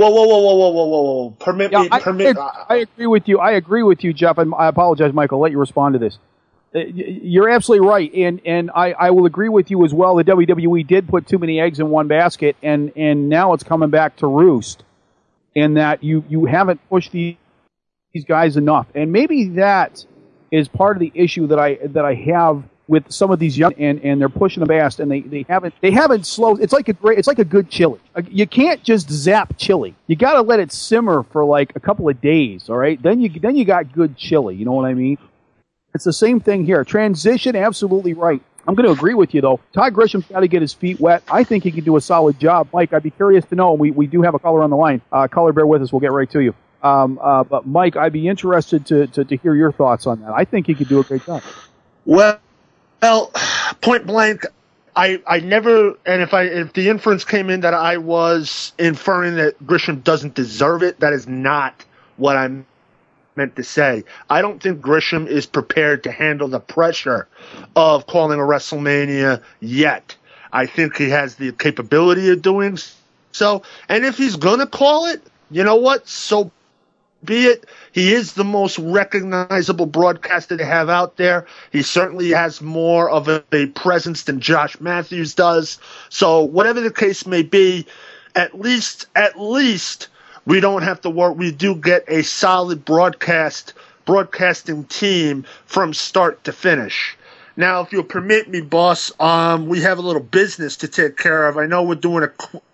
Whoa. Permit me. I agree with you. I agree with you, Jeff. And I apologize, Michael. I'll let you respond to this. You're absolutely right. And I will agree with you as well. The WWE did put too many eggs in one basket, and now it's coming back to roost. And that you haven't pushed these guys enough. And maybe that is part of the issue that I have with some of these young, and they're pushing the fast, and they haven't slowed. It's like a good chili. You can't just zap chili. You got to let it simmer for like a couple of days. All right, then you got good chili. You know what I mean? It's the same thing here. Transition, absolutely right. I'm going to agree with you though. Todd Grisham's got to get his feet wet. I think he can do a solid job. Mike, I'd be curious to know. We do have a caller on the line. Caller, bear with us. We'll get right to you. But Mike, I'd be interested to hear your thoughts on that. I think he could do a great job. Well, point blank, I never, and if the inference came in that I was inferring that Grisham doesn't deserve it, that is not what I meant to say. I don't think Grisham is prepared to handle the pressure of calling a WrestleMania yet. I think he has the capability of doing so, and if he's going to call it, you know what, so be it. He is the most recognizable broadcaster they have out there. He certainly has more of a presence than Josh Matthews does. So whatever the case may be, at least we don't have to worry. We do get a solid broadcasting team from start to finish. Now, if you'll permit me, boss, we have a little business to take care of. I know we're doing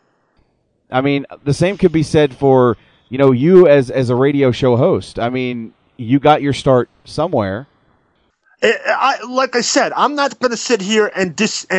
I mean, the same could be said for you as a radio show host. I mean, you got your start somewhere. Like I said, I'm not going to sit here and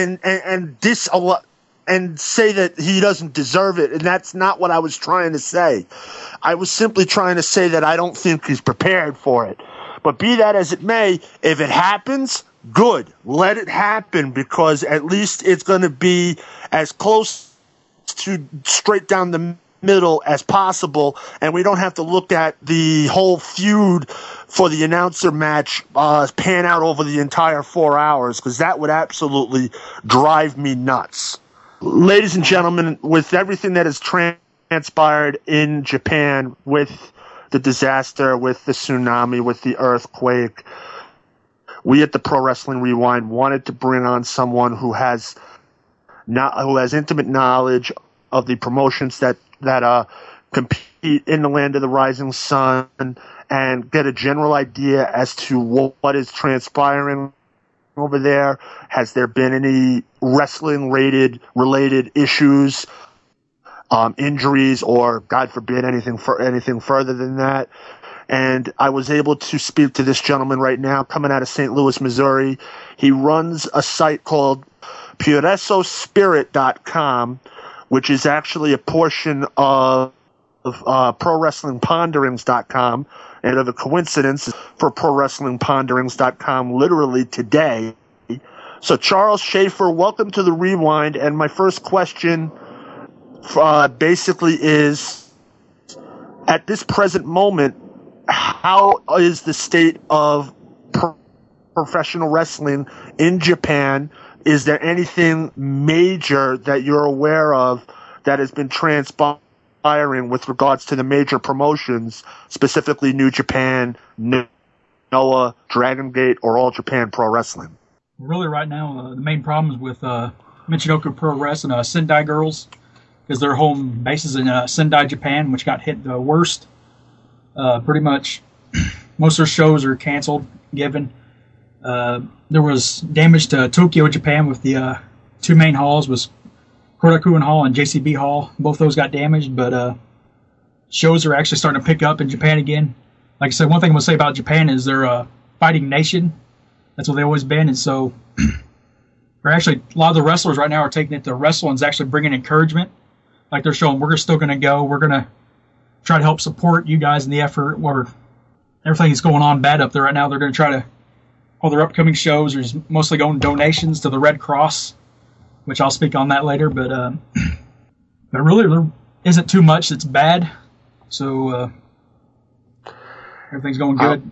and say that he doesn't deserve it, and that's not what I was trying to say. I was simply trying to say that I don't think he's prepared for it. But be that as it may, if it happens, good. Let it happen, because at least it's going to be as close to straight down the middle as possible, and we don't have to look at the whole feud for the announcer match pan out over the entire 4 hours, because that would absolutely drive me nuts. Ladies and gentlemen, with everything that has transpired in Japan, with the disaster, with the tsunami, with the earthquake, we at the Pro Wrestling Rewind wanted to bring on someone who has intimate knowledge of the promotions that compete in the land of the rising sun, and get a general idea as to what is transpiring over there. Has there been any wrestling related issues, injuries, or God forbid anything further than that? And I was able to speak to this gentleman right now, coming out of St. Louis, Missouri. He runs a site called PuresoSpirit.com, which is actually a portion of ProWrestlingPonderings.com, and of a coincidence for ProWrestlingPonderings.com literally today. So Charles Schaefer, welcome to the Rewind, and my first question basically is, at this present moment, how is the state of professional wrestling in Japan? Is there anything major that you're aware of that has been transpiring with regards to the major promotions, specifically New Japan, Noah, Dragon Gate, or All Japan Pro Wrestling? Really, right now, the main problems with Michinoku Pro Wrestling, Sendai Girls, because their home base is in Sendai, Japan, which got hit the worst. Pretty much most of their shows are canceled, given. There was damage to Tokyo, Japan with the two main halls was Korakuen Hall and JCB Hall. Both those got damaged, but shows are actually starting to pick up in Japan again. Like I said, one thing I'm going to say about Japan is they're a fighting nation. That's what they've always been, and so they're actually, a lot of the wrestlers right now are taking it to wrestle and is actually bringing encouragement. Like they're showing, we're still going to go. We're going to try to help support you guys in the effort where everything is going on bad up there right now. They're going to try to, all their upcoming shows are mostly going donations to the Red Cross, which I'll speak on that later. But really, there isn't too much that's bad. So everything's going good.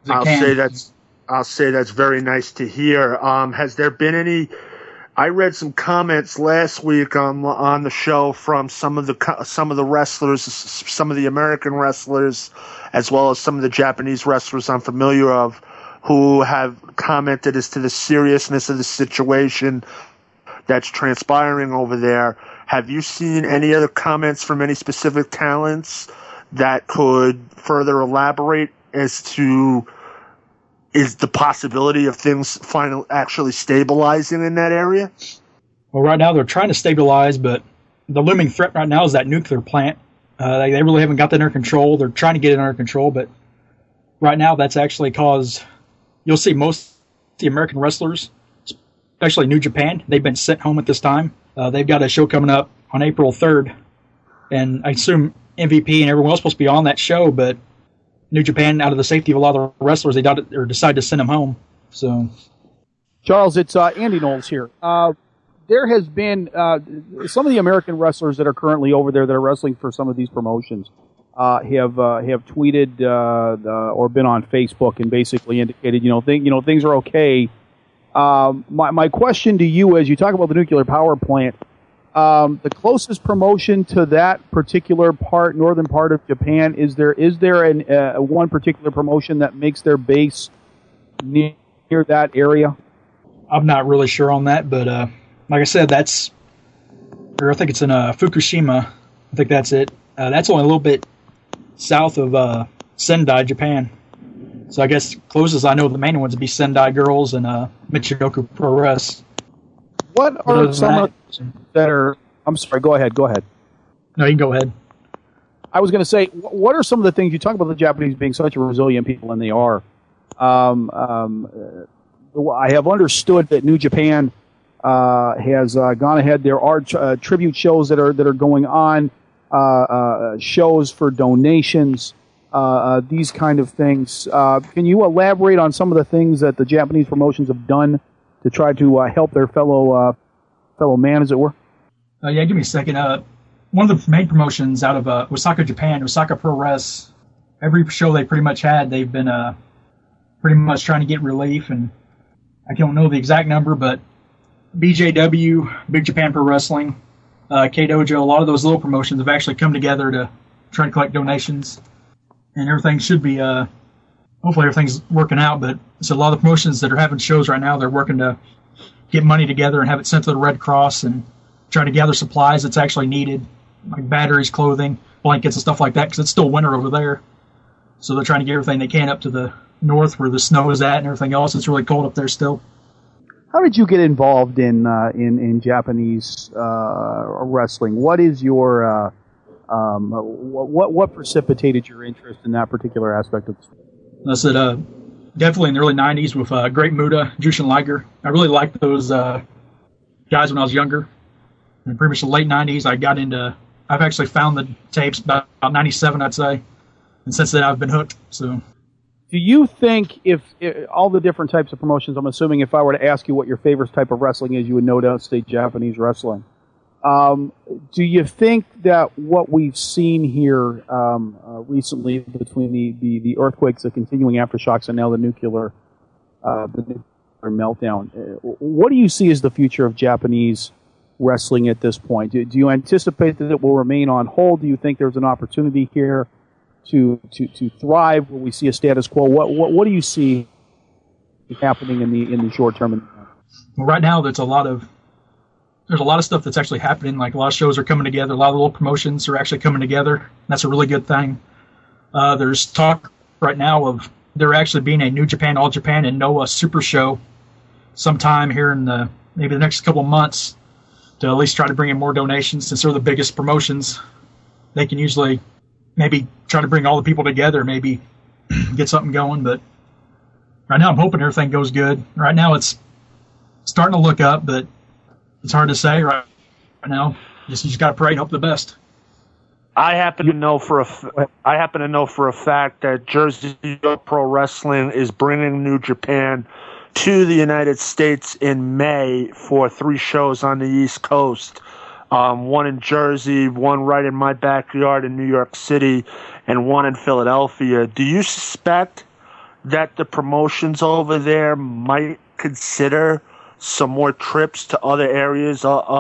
I'll say that's very nice to hear. Has there been any? I read some comments last week on the show from some of the wrestlers, some of the American wrestlers, as well as some of the Japanese wrestlers I'm familiar of, who have commented as to the seriousness of the situation that's transpiring over there. Have you seen any other comments from any specific talents that could further elaborate as to is the possibility of things finally actually stabilizing in that area? Well, right now they're trying to stabilize, but the looming threat right now is that nuclear plant. They really haven't got that under control. They're trying to get it under control, but right now that's actually caused, you'll see most of the American wrestlers, especially New Japan, they've been sent home at this time. They've got a show coming up on April 3rd, and I assume MVP and everyone else is supposed to be on that show, but New Japan, out of the safety of a lot of the wrestlers, they decided to send them home. So, Charles, it's Andy Knowles here. There has been some of the American wrestlers that are currently over there that are wrestling for some of these promotions have tweeted or been on Facebook and basically indicated things are okay. My question to you, as you talk about the nuclear power plant, the closest promotion to that particular northern part of Japan, is there one particular promotion that makes their base near that area? I'm not really sure on that, but like I said, I think it's in Fukushima. I think that's it. That's only a little bit south of Sendai, Japan. So I guess closest I know the main ones would be Sendai Girls and Michinoku Pro Wrestling. What are some that are? I'm sorry. Go ahead. No, you can go ahead. I was going to say, what are some of the things you talk about the Japanese being such a resilient people, and they are. I have understood that New Japan has gone ahead. There are tribute shows that are going on, shows for donations, these kind of things. Can you elaborate on some of the things that the Japanese promotions have done to try to help their fellow man, as it were? Yeah, give me a second. One of the main promotions out of Osaka, Japan, Osaka Pro Wrestling, every show they pretty much had, they've been pretty much trying to get relief, and I don't know the exact number, but BJW, Big Japan Pro Wrestling, K-Dojo, a lot of those little promotions have actually come together to try to collect donations, and everything should be, hopefully everything's working out, but it's a lot of the promotions that are having shows right now, they're working to get money together and have it sent to the Red Cross and try to gather supplies that's actually needed, like batteries, clothing, blankets, and stuff like that, because it's still winter over there. So they're trying to get everything they can up to the north where the snow is at and everything else. It's really cold up there still. How did you get involved in Japanese wrestling? What is your what precipitated your interest in that particular aspect of the sport? I said definitely in the early 90s with Great Muta, Jushin Liger. I really liked those guys when I was younger. In pretty much the late 90s, I've actually found the tapes about 97, I'd say. And since then, I've been hooked. So, do you think if all the different types of promotions, I'm assuming if I were to ask you what your favorite type of wrestling is, you would no doubt say Japanese wrestling. Do you think that what we've seen here recently between the earthquakes, the continuing aftershocks, and now the nuclear meltdown, what do you see as the future of Japanese wrestling at this point? Do you anticipate that it will remain on hold? Do you think there's an opportunity here to thrive? Will we see a status quo? What do you see happening in the short term? Well, right now there's a lot of stuff that's actually happening. Like a lot of shows are coming together. A lot of little promotions are actually coming together. That's a really good thing. There's talk right now of there actually being a New Japan, All Japan, and Noah Super Show sometime here in maybe the next couple of months. to at least try to bring in more donations. Since they're the biggest promotions, they can usually maybe try to bring all the people together, maybe get something going. But right now I'm hoping everything goes good. Right now it's starting to look up, but it's hard to say right now. You just got to pray and hope the best. I happen to know for a fact that Jersey Pro Wrestling is bringing New Japan to the United States in May for 3 shows on the East Coast. One in Jersey, one right in my backyard in New York City, and one in Philadelphia. Do you suspect that the promotions over there might consider some more trips to other areas,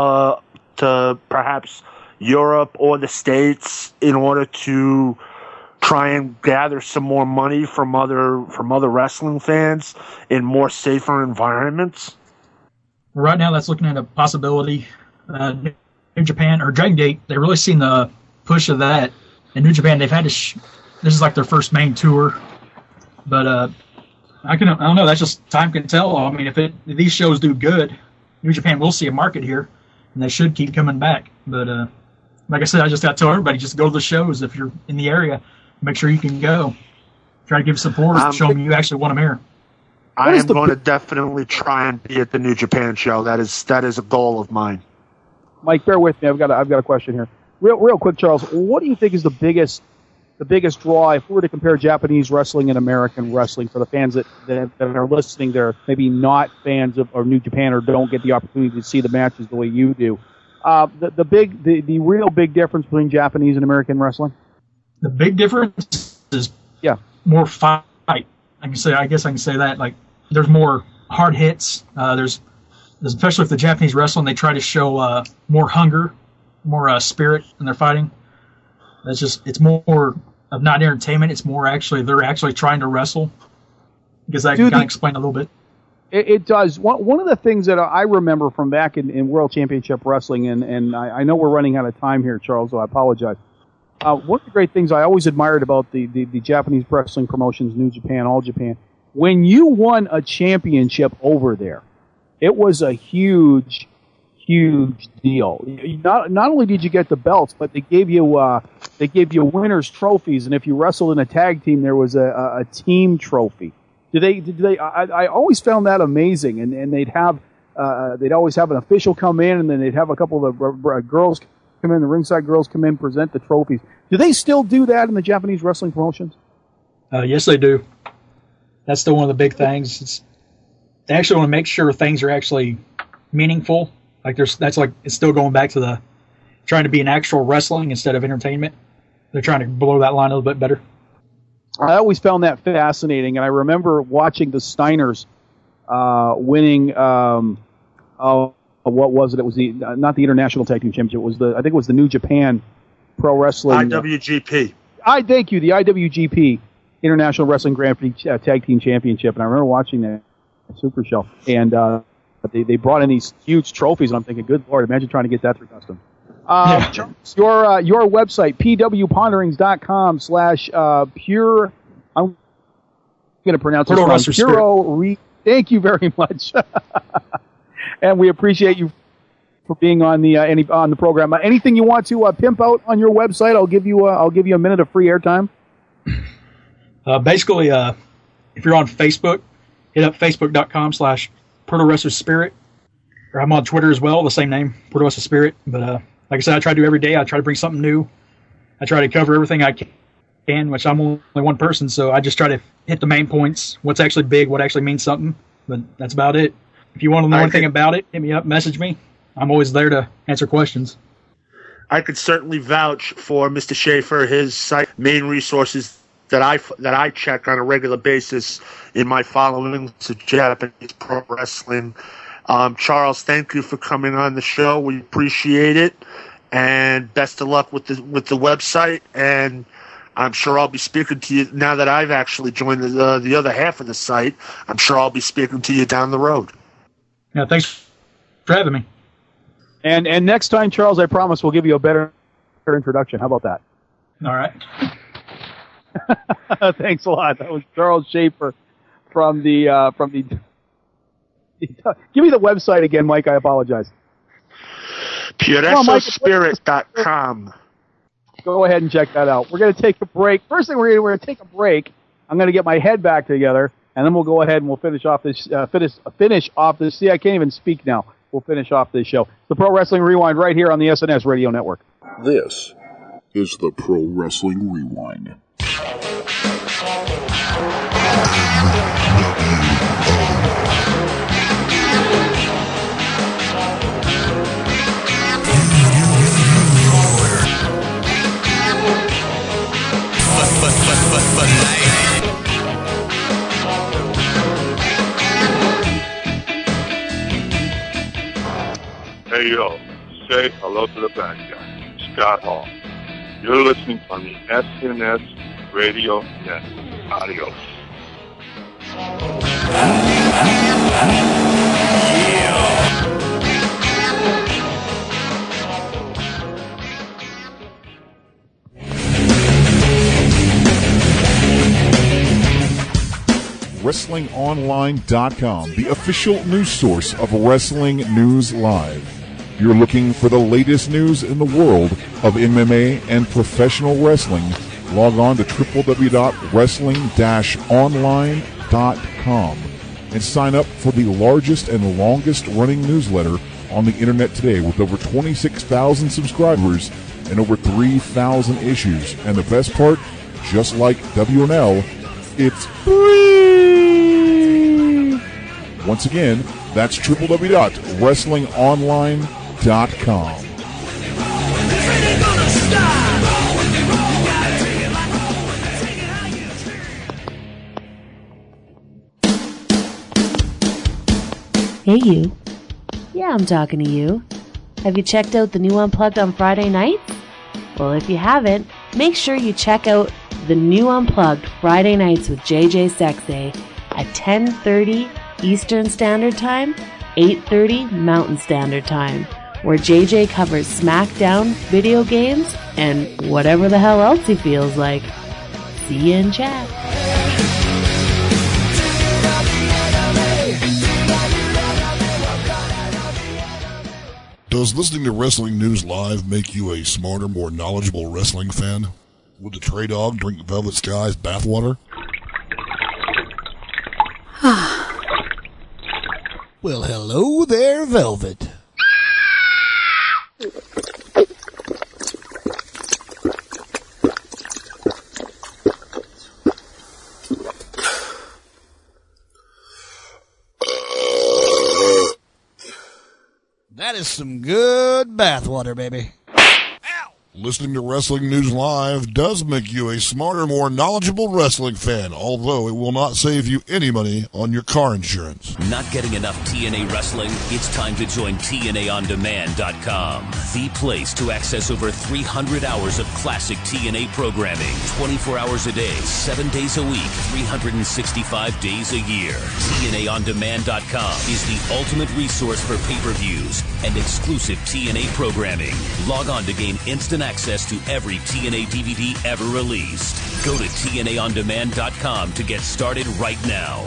to perhaps Europe or the States, in order to try and gather some more money from other wrestling fans in more safer environments? Right now, that's looking at a possibility. New Japan or Dragon Gate, they've really seen the push of that. In New Japan, they've had to. This is like their first main tour, but I don't know. That's just time can tell. I mean, if these shows do good, New Japan will see a market here, and they should keep coming back. But like I said, I just got to tell everybody, just go to the shows if you're in the area. Make sure you can go. Try to give support. Show them you actually want them here. I am going to definitely try and be at the New Japan show. That is a goal of mine. Mike, bear with me. I've got a question here. Real quick, Charles. What do you think is the biggest draw if we were to compare Japanese wrestling and American wrestling for the fans that are listening? They're maybe not fans of New Japan or don't get the opportunity to see the matches the way you do. The real big difference between Japanese and American wrestling? The big difference is more fight. I guess I can say that. Like, there's more hard hits. There's especially with the Japanese wrestling, they try to show more hunger, more spirit in their fighting. It's more of not entertainment. It's more they're actually trying to wrestle. Because I can kind of explain a little bit. It does. One of the things that I remember from back in World Championship Wrestling, and I know we're running out of time here, Charles, so I apologize. One of the great things I always admired about the Japanese wrestling promotions, New Japan, All Japan, when you won a championship over there, it was a huge deal. Not only did you get the belts, but they gave you winners' trophies, and if you wrestled in a tag team, there was a team trophy. I always found that amazing, and they'd always have an official come in, and then they'd have a couple of the girls come in, the ringside girls come in, present the trophies. Do they still do that in the Japanese wrestling promotions? Yes, they do. That's still one of the big things. They actually want to make sure things are actually meaningful. It's still going back to trying to be an actual wrestling instead of entertainment. They're trying to blow that line a little bit better. I always found that fascinating, and I remember watching the Steiners winning. What was it? It was not the International Tag Team Championship. I think it was the New Japan Pro Wrestling IWGP. Thank you, the IWGP International Wrestling Grand Prix Tag Team Championship, and I remember watching that Super Show, and they brought in these huge trophies, and I'm thinking, good Lord, imagine trying to get that through custom. Your website, pwponderings.com/pure. I'm going to pronounce it wrong. Puro. Thank you very much, and we appreciate you for being on the program. Anything you want to pimp out on your website, I'll give you a minute of free airtime. Basically, if you're on Facebook, hit up facebook.com/ProWrestlerSpirit. Or I'm on Twitter as well, the same name, ProWrestlerSpirit. But like I said, I try to do every day. I try to bring something new. I try to cover everything I can, which I'm only one person, so I just try to hit the main points, what's actually big, what actually means something. But that's about it. If you want to know anything about it, hit me up, message me. I'm always there to answer questions. I could certainly vouch for Mr. Schaefer, his site, main resources that I check on a regular basis in my following to Japanese pro wrestling. Charles, thank you for coming on the show. We appreciate it, and best of luck with the website. And I'm sure I'll be speaking to you now that I've actually joined the other half of the site. I'm sure I'll be speaking to you down the road. Yeah, thanks for having me. And next time, Charles, I promise we'll give you a better introduction. How about that? All right. Thanks a lot. That was Charles Schaefer from the. Give me the website again, Mike. I apologize. PureSoSpirit.com. Go ahead and check that out. We're going to take a break. First thing we're going to take a break. I'm going to get my head back together, and then we'll go ahead and we'll finish off this. Finish off this. See, I can't even speak now. We'll finish off this show. The Pro Wrestling Rewind right here on the SNS Radio Network. This is the Pro Wrestling Rewind. Hey yo, say hello to the bad guy, Scott Hall. You're listening on the SNS Radio Net. Adios. WrestlingOnline.com, the official news source of Wrestling News Live. You're looking for the latest news in the world of MMA and professional wrestling. Log on to www.wrestling-online.com and sign up for the largest and longest running newsletter on the internet today with over 26,000 subscribers and over 3,000 issues. And the best part, just like WNL, it's free! Once again, that's www.wrestlingonline.com. Hey you. Yeah, I'm talking to you. Have you checked out the new Unplugged on Friday nights? Well, if you haven't, make sure you check out the new Unplugged Friday nights with JJ Sexay at 10:30 Eastern Standard Time, 8:30 Mountain Standard Time, where JJ covers SmackDown, video games, and whatever the hell else he feels like. See you in chat. Does listening to Wrestling News Live make you a smarter, more knowledgeable wrestling fan? Would the Trey Dog drink Velvet Sky's bathwater? Well, hello there, Velvet. That is some good bathwater, baby. Listening to Wrestling News Live does make you a smarter, more knowledgeable wrestling fan, although it will not save you any money on your car insurance. Not getting enough TNA wrestling? It's time to join TNAOnDemand.com, the place to access over 300 hours of classic TNA programming, 24 hours a day, 7 days a week, 365 days a year. TNAOnDemand.com is the ultimate resource for pay-per-views and exclusive TNA programming. Log on to gain instant access to every TNA DVD ever released. Go to TNAOnDemand.com to get started right now.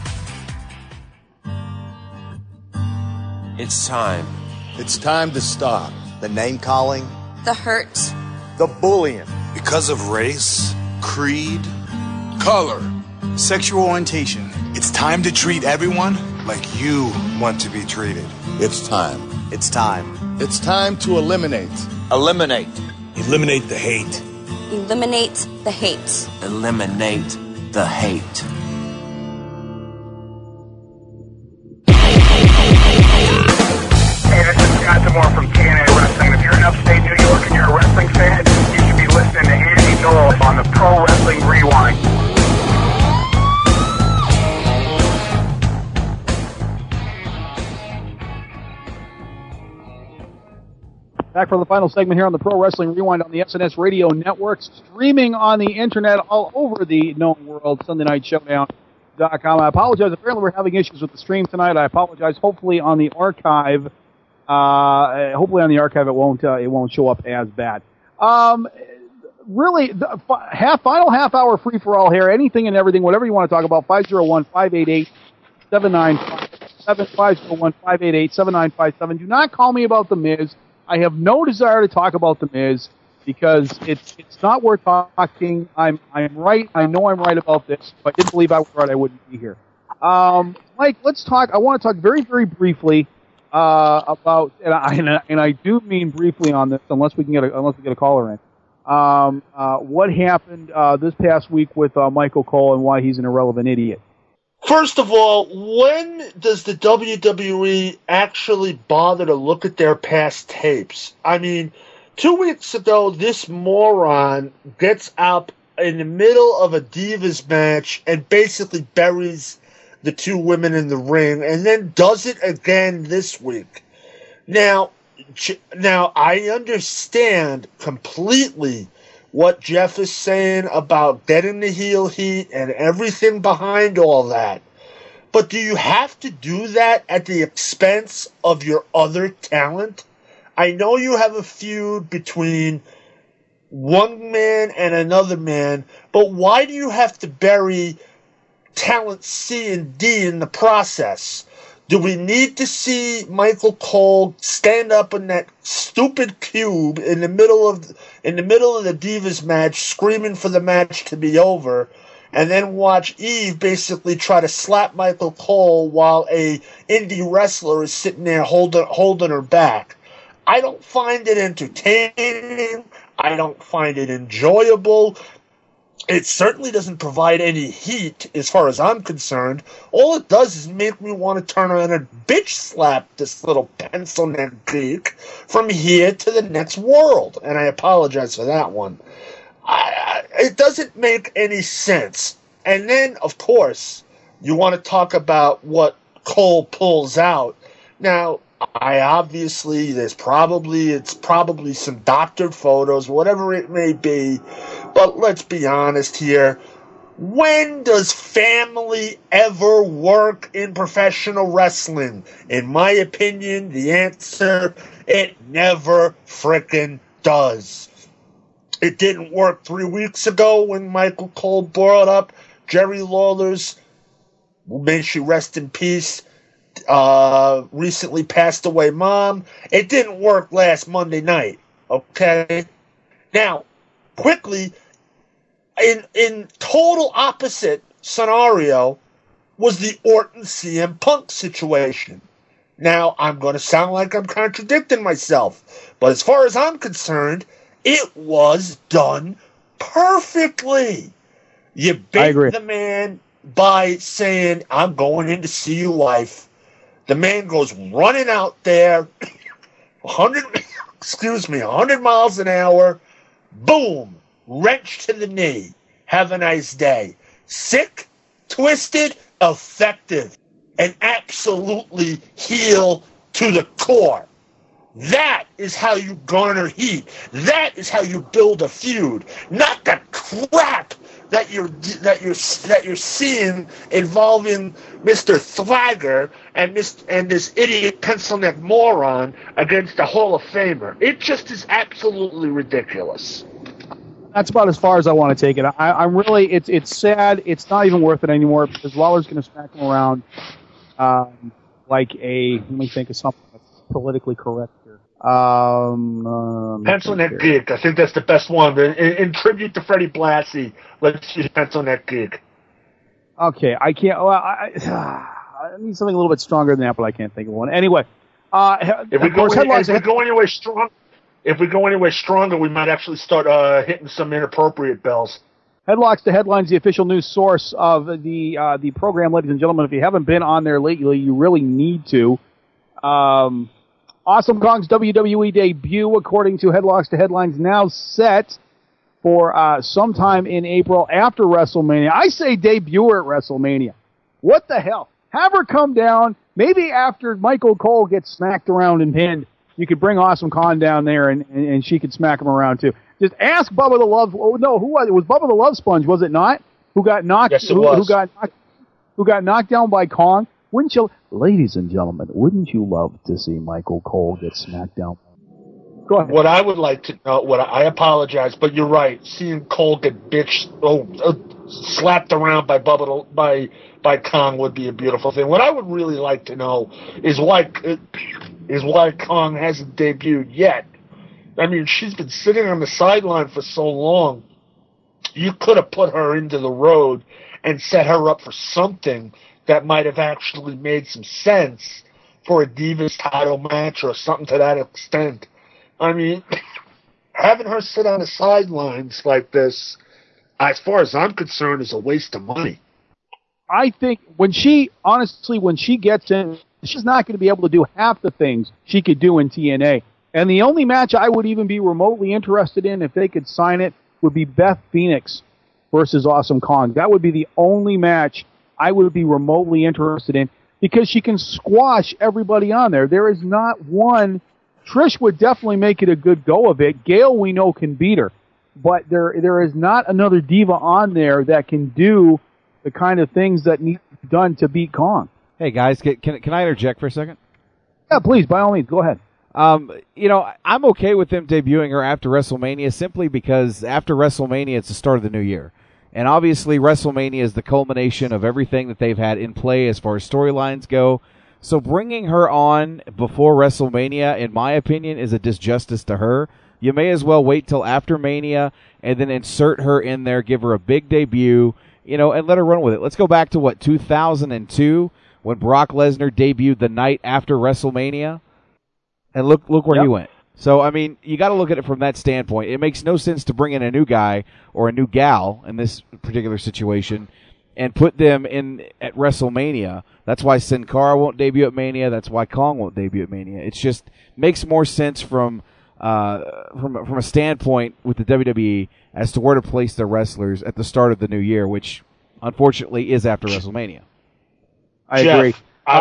It's time. It's time to stop the name-calling, the hurt, the bullying. Because of race, creed, color, sexual orientation. It's time to treat everyone like you want to be treated. It's time. It's time. It's time to eliminate. Eliminate. Eliminate the hate. eliminate the hate. Eliminate the hate. Hey, this is Scott D'Amore from TNA Wrestling. If you're in upstate New York and you're a wrestling fan, you should be listening to Andy Knoll on the Pro Wrestling Rewind. Back for the final segment here on the Pro Wrestling Rewind on the SNS Radio Network, streaming on the internet all over the known world, SundayNightShowdown.com. I apologize. Apparently we're having issues with the stream tonight. I apologize. Hopefully on the archive, it won't show up as bad. Really, the final half hour free for all here. Anything and everything, whatever you want to talk about. 501-588-7957. 501-588-7957. Do not call me about The Miz. I have no desire to talk about The Miz because it's not worth talking. I'm right. I know I'm right about this. If I didn't believe I was right, I wouldn't be here. Mike, let's talk. I want to talk very, very briefly about, and I do mean briefly on this, unless we get a caller in. What happened this past week with Michael Cole and why he's an irrelevant idiot. First of all, when does the WWE actually bother to look at their past tapes? I mean, 2 weeks ago, this moron gets up in the middle of a Divas match and basically buries the two women in the ring, and then does it again this week. Now I understand completely what Jeff is saying about getting the heel heat and everything behind all that. But do you have to do that at the expense of your other talent? I know you have a feud between one man and another man, but why do you have to bury talent C and D in the process? Do we need to see Michael Cole stand up in that stupid cube in the middle of the Divas match, screaming for the match to be over, and then watch Eve basically try to slap Michael Cole while a indie wrestler is sitting there holding her back? I don't find it entertaining. I don't find it enjoyable. It certainly doesn't provide any heat as far as I'm concerned. All it does is make me want to turn around and bitch slap this little pencil neck geek from here to the next world. And I apologize for that one. It doesn't make any sense. And then, of course, you want to talk about what Cole pulls out. Now, it's probably some doctored photos, whatever it may be. But let's be honest here. When does family ever work in professional wrestling? In my opinion, the answer, it never frickin' does. It didn't work 3 weeks ago when Michael Cole brought up Jerry Lawler's, may she rest in peace, recently passed away mom. It didn't work last Monday night, okay? Now, quickly, in total opposite scenario was the Orton CM Punk situation. Now, I'm going to sound like I'm contradicting myself, but as far as I'm concerned, it was done perfectly. You bait the man by saying, I'm going in to see your wife. The man goes running out there, 100 miles an hour, boom, wrench to the knee. Have a nice day. Sick, twisted, effective, and absolutely heel to the core. That is how you garner heat. That is how you build a feud. Not the crap that you're seeing involving Mr. Thwagger and this idiot pencil neck moron against a Hall of Famer. It just is absolutely ridiculous. That's about as far as I want to take it. I'm really, it's sad. It's not even worth it anymore because Lawler's going to smack him around let me think of something that's politically correct here. Pencil neck geek. I think that's the best one. In tribute to Freddie Blassie, let's use pencil neck geek. Okay, I can't. Well, I need something a little bit stronger than that, but I can't think of one. Anyway, if we go anywhere stronger, we might actually start hitting some inappropriate bells. Headlocks to Headlines, the official news source of the program, ladies and gentlemen. If you haven't been on there lately, you really need to. Awesome Kong's WWE debut, according to Headlocks to Headlines, now set for sometime in April after WrestleMania. I say debut her at WrestleMania. What the hell? Have her come down. Maybe after Michael Cole gets smacked around and pinned, you could bring Awesome Kong down there and she could smack him around too. Just ask Bubba the Love. Oh, no, who was it? It was Bubba the Love Sponge, was it not? Who got knocked? Yes, it was. Who got knocked down by Kong? Wouldn't you, ladies and gentlemen? Wouldn't you love to see Michael Cole get smacked down? Go ahead. What I would like to know. I apologize, but you're right. Seeing Cole get bitched slapped around by Kong would be a beautiful thing. What I would really like to know is why Kong hasn't debuted yet. I mean, she's been sitting on the sideline for so long. You could have put her into the road and set her up for something that might have actually made some sense for a Divas title match or something to that extent. I mean, having her sit on the sidelines like this, as far as I'm concerned, is a waste of money. I think when she gets in, she's not going to be able to do half the things she could do in TNA. And the only match I would even be remotely interested in, if they could sign it, would be Beth Phoenix versus Awesome Kong. That would be the only match I would be remotely interested in, because she can squash everybody on there. There is not one. Trish would definitely make it a good go of it. Gail, we know, can beat her. But there is not another diva on there that can do the kind of things that need to be done to beat Kong. Hey, guys, can I interject for a second? Yeah, please, by all means, go ahead. I'm okay with them debuting her after WrestleMania, simply because after WrestleMania, it's the start of the new year. And obviously, WrestleMania is the culmination of everything that they've had in play as far as storylines go. So bringing her on before WrestleMania, in my opinion, is a disjustice to her. You may as well wait till after Mania and then insert her in there, give her a big debut, and let her run with it. Let's go back to, 2002, when Brock Lesnar debuted the night after WrestleMania. And look where he went. So, I mean, you got to look at it from that standpoint. It makes no sense to bring in a new guy or a new gal in this particular situation and put them in at WrestleMania. That's why Sin Cara won't debut at Mania. That's why Kong won't debut at Mania. It just makes more sense from a standpoint with the WWE as to where to place their wrestlers at the start of the new year, which unfortunately is after WrestleMania. I agree.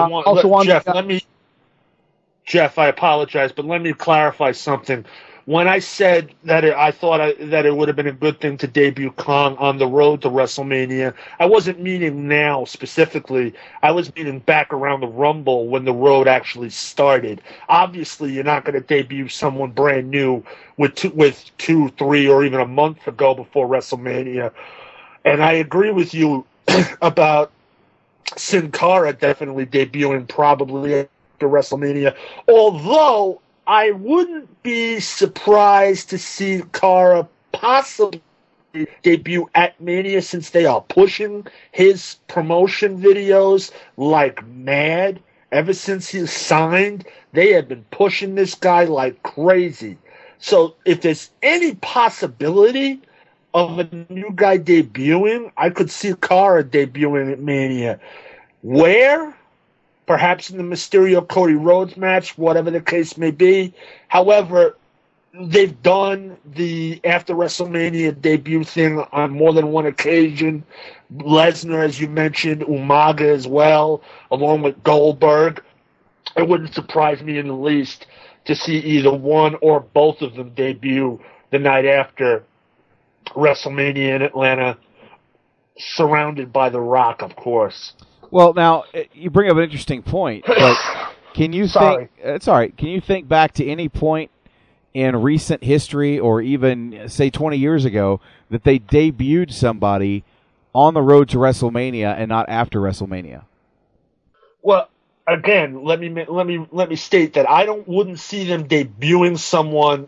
Jeff, I apologize, but let me clarify something. When I said that I thought that it would have been a good thing to debut Kong on the road to WrestleMania, I wasn't meaning now specifically. I was meaning back around the Rumble when the road actually started. Obviously, you're not going to debut someone brand new with 2, 3, or even a month ago before WrestleMania. And I agree with you about Sin Cara definitely debuting probably after WrestleMania, although I wouldn't be surprised to see Cara possibly debut at Mania, since they are pushing his promotion videos like mad. Ever since he signed, they have been pushing this guy like crazy. So if there's any possibility of a new guy debuting, I could see Cara debuting at Mania. Where? Perhaps in the Mysterio-Cody Rhodes match, whatever the case may be. However, they've done the after WrestleMania debut thing on more than one occasion. Lesnar, as you mentioned, Umaga as well, along with Goldberg. It wouldn't surprise me in the least to see either one or both of them debut the night after WrestleMania in Atlanta, surrounded by The Rock, of course. Well, now, you bring up an interesting point, but can you think... It's all right. Can you think back to any point in recent history, or even, say, 20 years ago, that they debuted somebody on the road to WrestleMania and not after WrestleMania? Well, again, let me state that I wouldn't see them debuting someone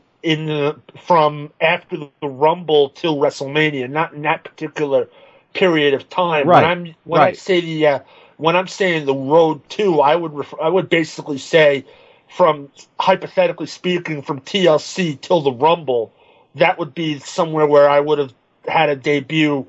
from after the Rumble till WrestleMania, not in that particular period of time. Right. When I'm saying the road to, I would basically say, from hypothetically speaking, from TLC till the Rumble, that would be somewhere where I would have had a debut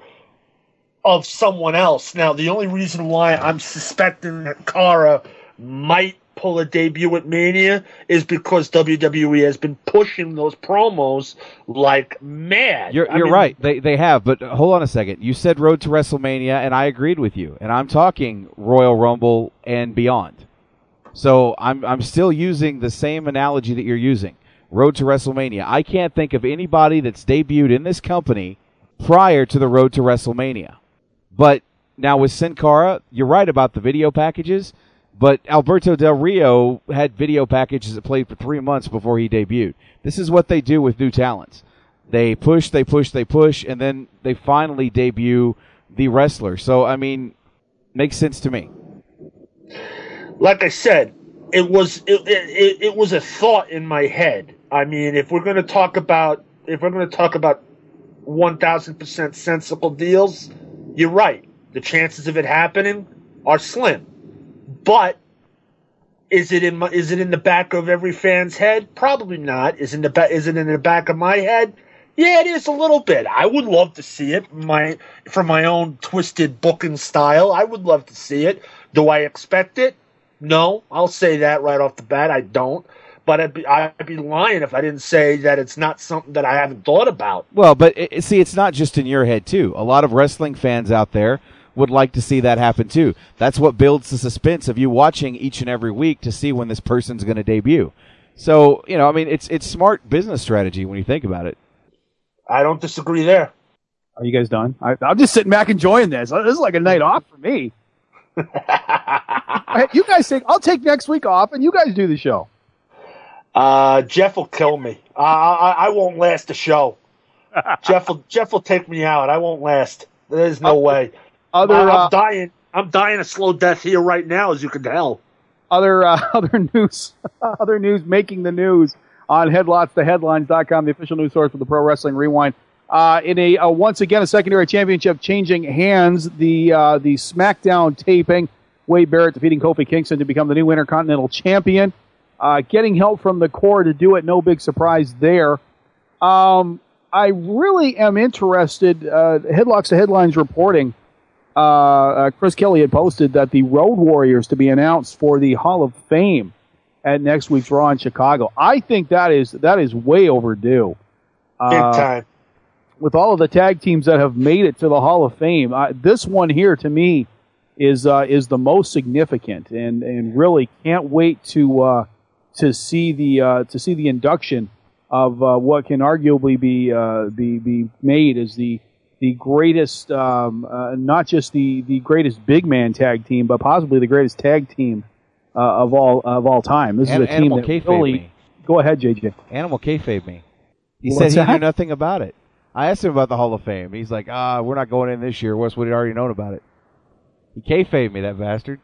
of someone else. Now, the only reason why I'm suspecting that Cara might pull a debut at Mania is because WWE has been pushing those promos like mad. You're right. They have, but hold on a second. You said road to WrestleMania, and I agreed with you. And I'm talking Royal Rumble and beyond. So I'm still using the same analogy that you're using. Road to WrestleMania. I can't think of anybody that's debuted in this company prior to the road to WrestleMania. But now with Sin Cara, you're right about the video packages. But Alberto Del Rio had video packages that played for 3 months before he debuted. This is what they do with new talents. They push, and then they finally debut the wrestler. So, I mean, makes sense to me. Like I said, it was a thought in my head. I mean, if we're going to talk about 1,000% sensible deals, you're right. The chances of it happening are slim. But is it in the back of every fan's head? Probably not. Is it in the back of my head? Yeah, it is a little bit. I would love to see it. From my own twisted booking style, I would love to see it. Do I expect it? No, I'll say that right off the bat. I don't. But I'd be lying if I didn't say that it's not something that I haven't thought about. Well, but see, it's not just in your head, too. A lot of wrestling fans out there would like to see that happen, too. That's what builds the suspense of you watching each and every week to see when this person's going to debut. So, I mean, it's smart business strategy when you think about it. I don't disagree there. Are you guys done? I'm just sitting back enjoying this. This is like a night off for me. You guys I'll take next week off, and you guys do the show. Jeff will kill me. I won't last the show. Jeff will take me out. I won't last. There's no way. I'm dying a slow death here right now, as you can tell. Other news making the news on headlotstheheadlines.com, the official news source for the Pro Wrestling Rewind. In a once again a secondary championship changing hands, the SmackDown taping, Wade Barrett defeating Kofi Kingston to become the new Intercontinental Champion. Getting help from the core to do it, no big surprise there. I really am interested. Headlocks to Headlines reporting. Chris Kelly had posted that the Road Warriors to be announced for the Hall of Fame at next week's Raw in Chicago. I think that is way overdue. Big time. With all of the tag teams that have made it to the Hall of Fame, this one here to me is the most significant, and really can't wait to see the induction of what can arguably be made as the greatest, not just the greatest big man tag team, but possibly the greatest tag team of all time. This is a team that really. Me. Go ahead, JJ. Animal kayfabe me. He said he knew nothing about it. I asked him about the Hall of Fame. He's like, we're not going in this year. What's what he'd already known about it? He kayfabed me, that bastard.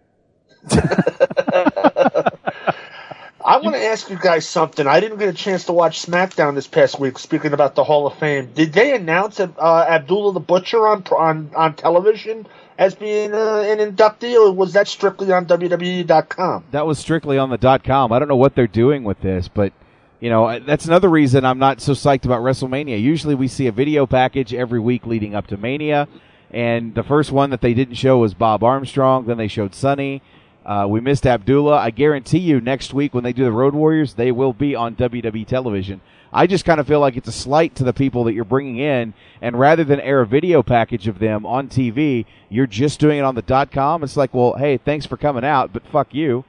I want to ask you guys something. I didn't get a chance to watch SmackDown this past week, speaking about the Hall of Fame. Did they announce Abdullah the Butcher on television as being an inductee, or was that strictly on WWE.com? That was strictly on the .com. I don't know what they're doing with this, but that's another reason I'm not so psyched about WrestleMania. Usually we see a video package every week leading up to Mania, and the first one that they didn't show was Bob Armstrong. Then they showed Sonny. We missed Abdullah. I guarantee you next week when they do the Road Warriors, they will be on WWE television. I just kind of feel like it's a slight to the people that you're bringing in, and rather than air a video package of them on TV, you're just doing it on the .com. It's like, well, hey, thanks for coming out, but fuck you.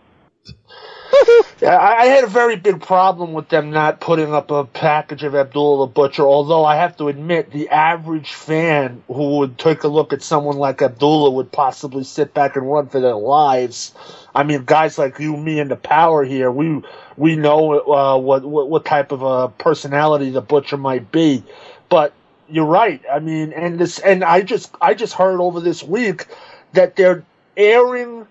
I had a very big problem with them not putting up a package of Abdullah the Butcher, although I have to admit the average fan who would take a look at someone like Abdullah would possibly sit back and run for their lives. I mean, guys like you, me, and the Power here, we know what type of a personality the Butcher might be. But you're right. I mean, and I just heard over this week that they're airing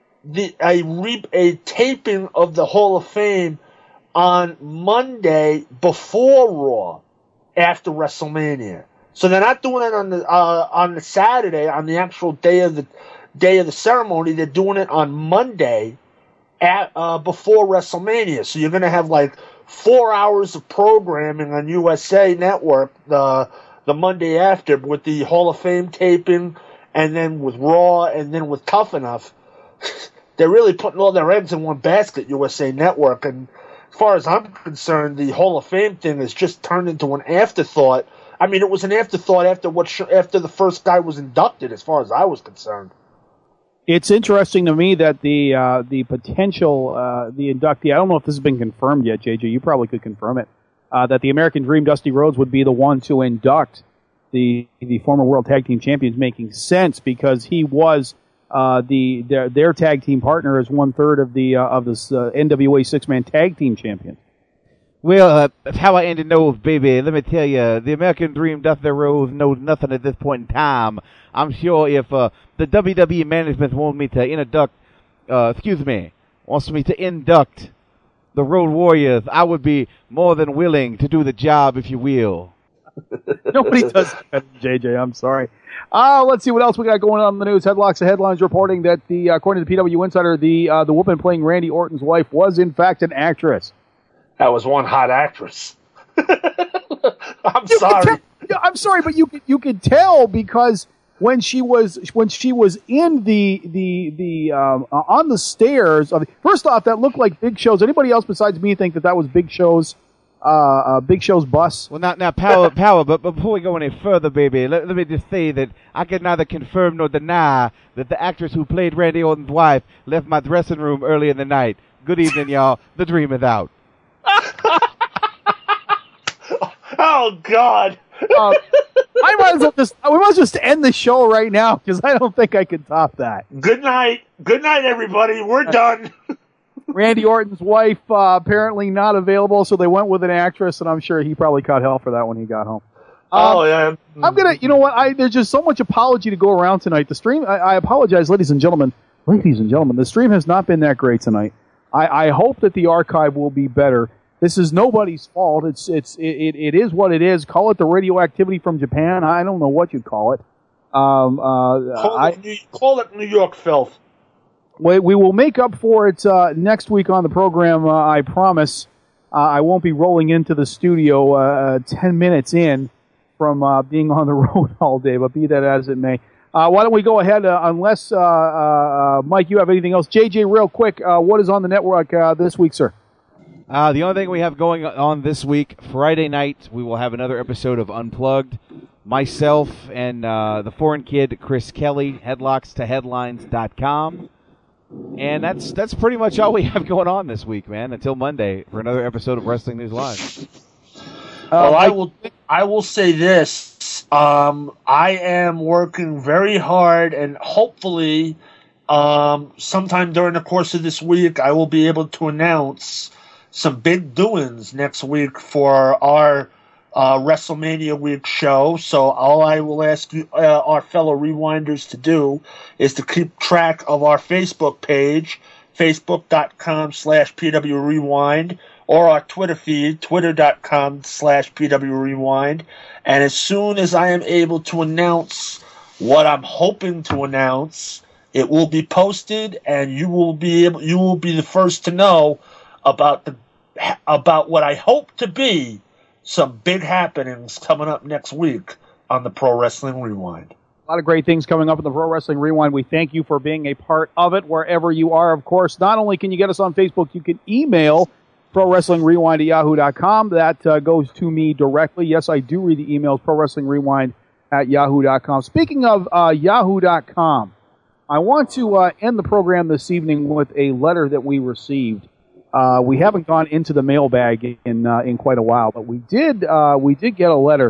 a taping of the Hall of Fame on Monday before Raw, after WrestleMania. So they're not doing it on the Saturday, on the actual day of the ceremony. They're doing it on Monday before WrestleMania. So you're going to have like 4 hours of programming on USA Network the Monday after, with the Hall of Fame taping, and then with Raw, and then with Tough Enough. They're really putting all their eggs in one basket, USA Network. And as far as I'm concerned, the Hall of Fame thing has just turned into an afterthought. I mean, it was an afterthought after the first guy was inducted, as far as I was concerned. It's interesting to me that the potential the inductee, I don't know if this has been confirmed yet, JJ. You probably could confirm it. That the American Dream, Dusty Rhodes, would be the one to induct the former World Tag Team Champions, making sense because he was. Their tag team partner is 1/3 of this NWA 6-man tag team champion. Well, Power Andy Knowles, baby, let me tell you, the American Dream, Dusty Rhodes, knows nothing at this point in time. I'm sure if the WWE management wants me to induct the Road Warriors, I would be more than willing to do the job, if you will. Nobody does that, JJ. I'm sorry. Let's see what else we got going on in the news. Headlocks of headlines reporting that according to the PW Insider, the woman playing Randy Orton's wife was in fact an actress. That was one hot actress. I'm sorry. I'm sorry, but you could tell because when she was in the on the stairs. First off, that looked like Big Show's. Anybody else besides me think that was Big Show's? Big Show's bus. Well, now, power. But before we go any further, baby, let me just say that I can neither confirm nor deny that the actress who played Randy Orton's wife left my dressing room early in the night. Good evening, y'all. The dream is out. Oh God. We might as well just end the show right now because I don't think I can top that. Good night, everybody. We're done. Randy Orton's wife apparently not available, so they went with an actress, and I'm sure he probably caught hell for that when he got home. Yeah. I'm gonna, you know what? There's just so much apology to go around tonight. The stream, I apologize, ladies and gentlemen. The stream has not been that great tonight. I hope that the archive will be better. This is nobody's fault. It is what it is. Call it the radioactivity from Japan. I don't know what you'd call it. Call it New York filth. We will make up for it next week on the program, I promise. I won't be rolling into the studio 10 minutes in from being on the road all day, but be that as it may. Why don't we go ahead, unless, Mike, you have anything else. JJ, real quick, what is on the network this week, sir? The only thing we have going on this week, Friday night, we will have another episode of Unplugged. Myself and the foreign kid, Chris Kelly, headlockstoheadlines.com. And that's pretty much all we have going on this week, man, until Monday for another episode of Wrestling News Live. I will say this. I am working very hard, and hopefully sometime during the course of this week I will be able to announce some big doings next week for our WrestleMania week show. So all I will ask you, our fellow rewinders, to do is to keep track of our Facebook page, facebook.com/PW Rewind, or our Twitter feed, twitter.com/PW Rewind. And as soon as I am able to announce what I'm hoping to announce, it will be posted, and you will be the first to know about what I hope to be some big happenings coming up next week on the Pro Wrestling Rewind. A lot of great things coming up in the Pro Wrestling Rewind. We thank you for being a part of it wherever you are. Of course, not only can you get us on Facebook, you can email ProWrestlingRewind@yahoo.com. That goes to me directly. Yes, I do read the emails, ProWrestlingRewind@yahoo.com. Speaking of yahoo.com, I want to end the program this evening with a letter that we received. We haven't gone into the mailbag in quite a while, but we did get a letter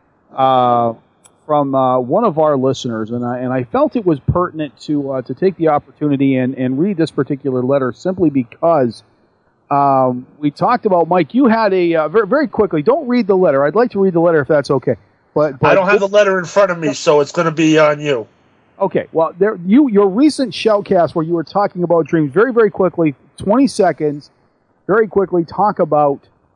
from one of our listeners, and I felt it was pertinent to take the opportunity and read this particular letter simply because we talked about, Mike, you had a very, very quickly. Don't read the letter. I'd like to read the letter if that's okay. But I don't have the letter in front of me, so it's going to be on you. Okay. Well, your recent shoutcast where you were talking about dreams, very, very quickly, 20 seconds, very quickly talk about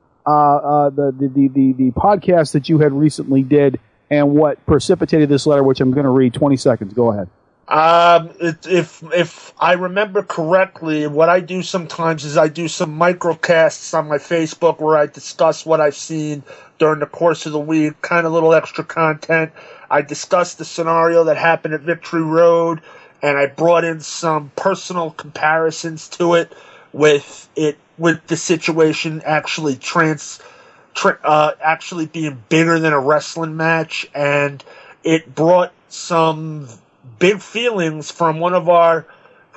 the podcast that you had recently did and what precipitated this letter, which I'm going to read. 20 seconds. Go ahead. If I remember correctly, what I do sometimes is I do some microcasts on my Facebook where I discuss what I've seen during the course of the week, kind of little extra content. I discussed the scenario that happened at Victory Road, and I brought in some personal comparisons to it with the situation actually actually being bigger than a wrestling match, and it brought some big feelings from one of our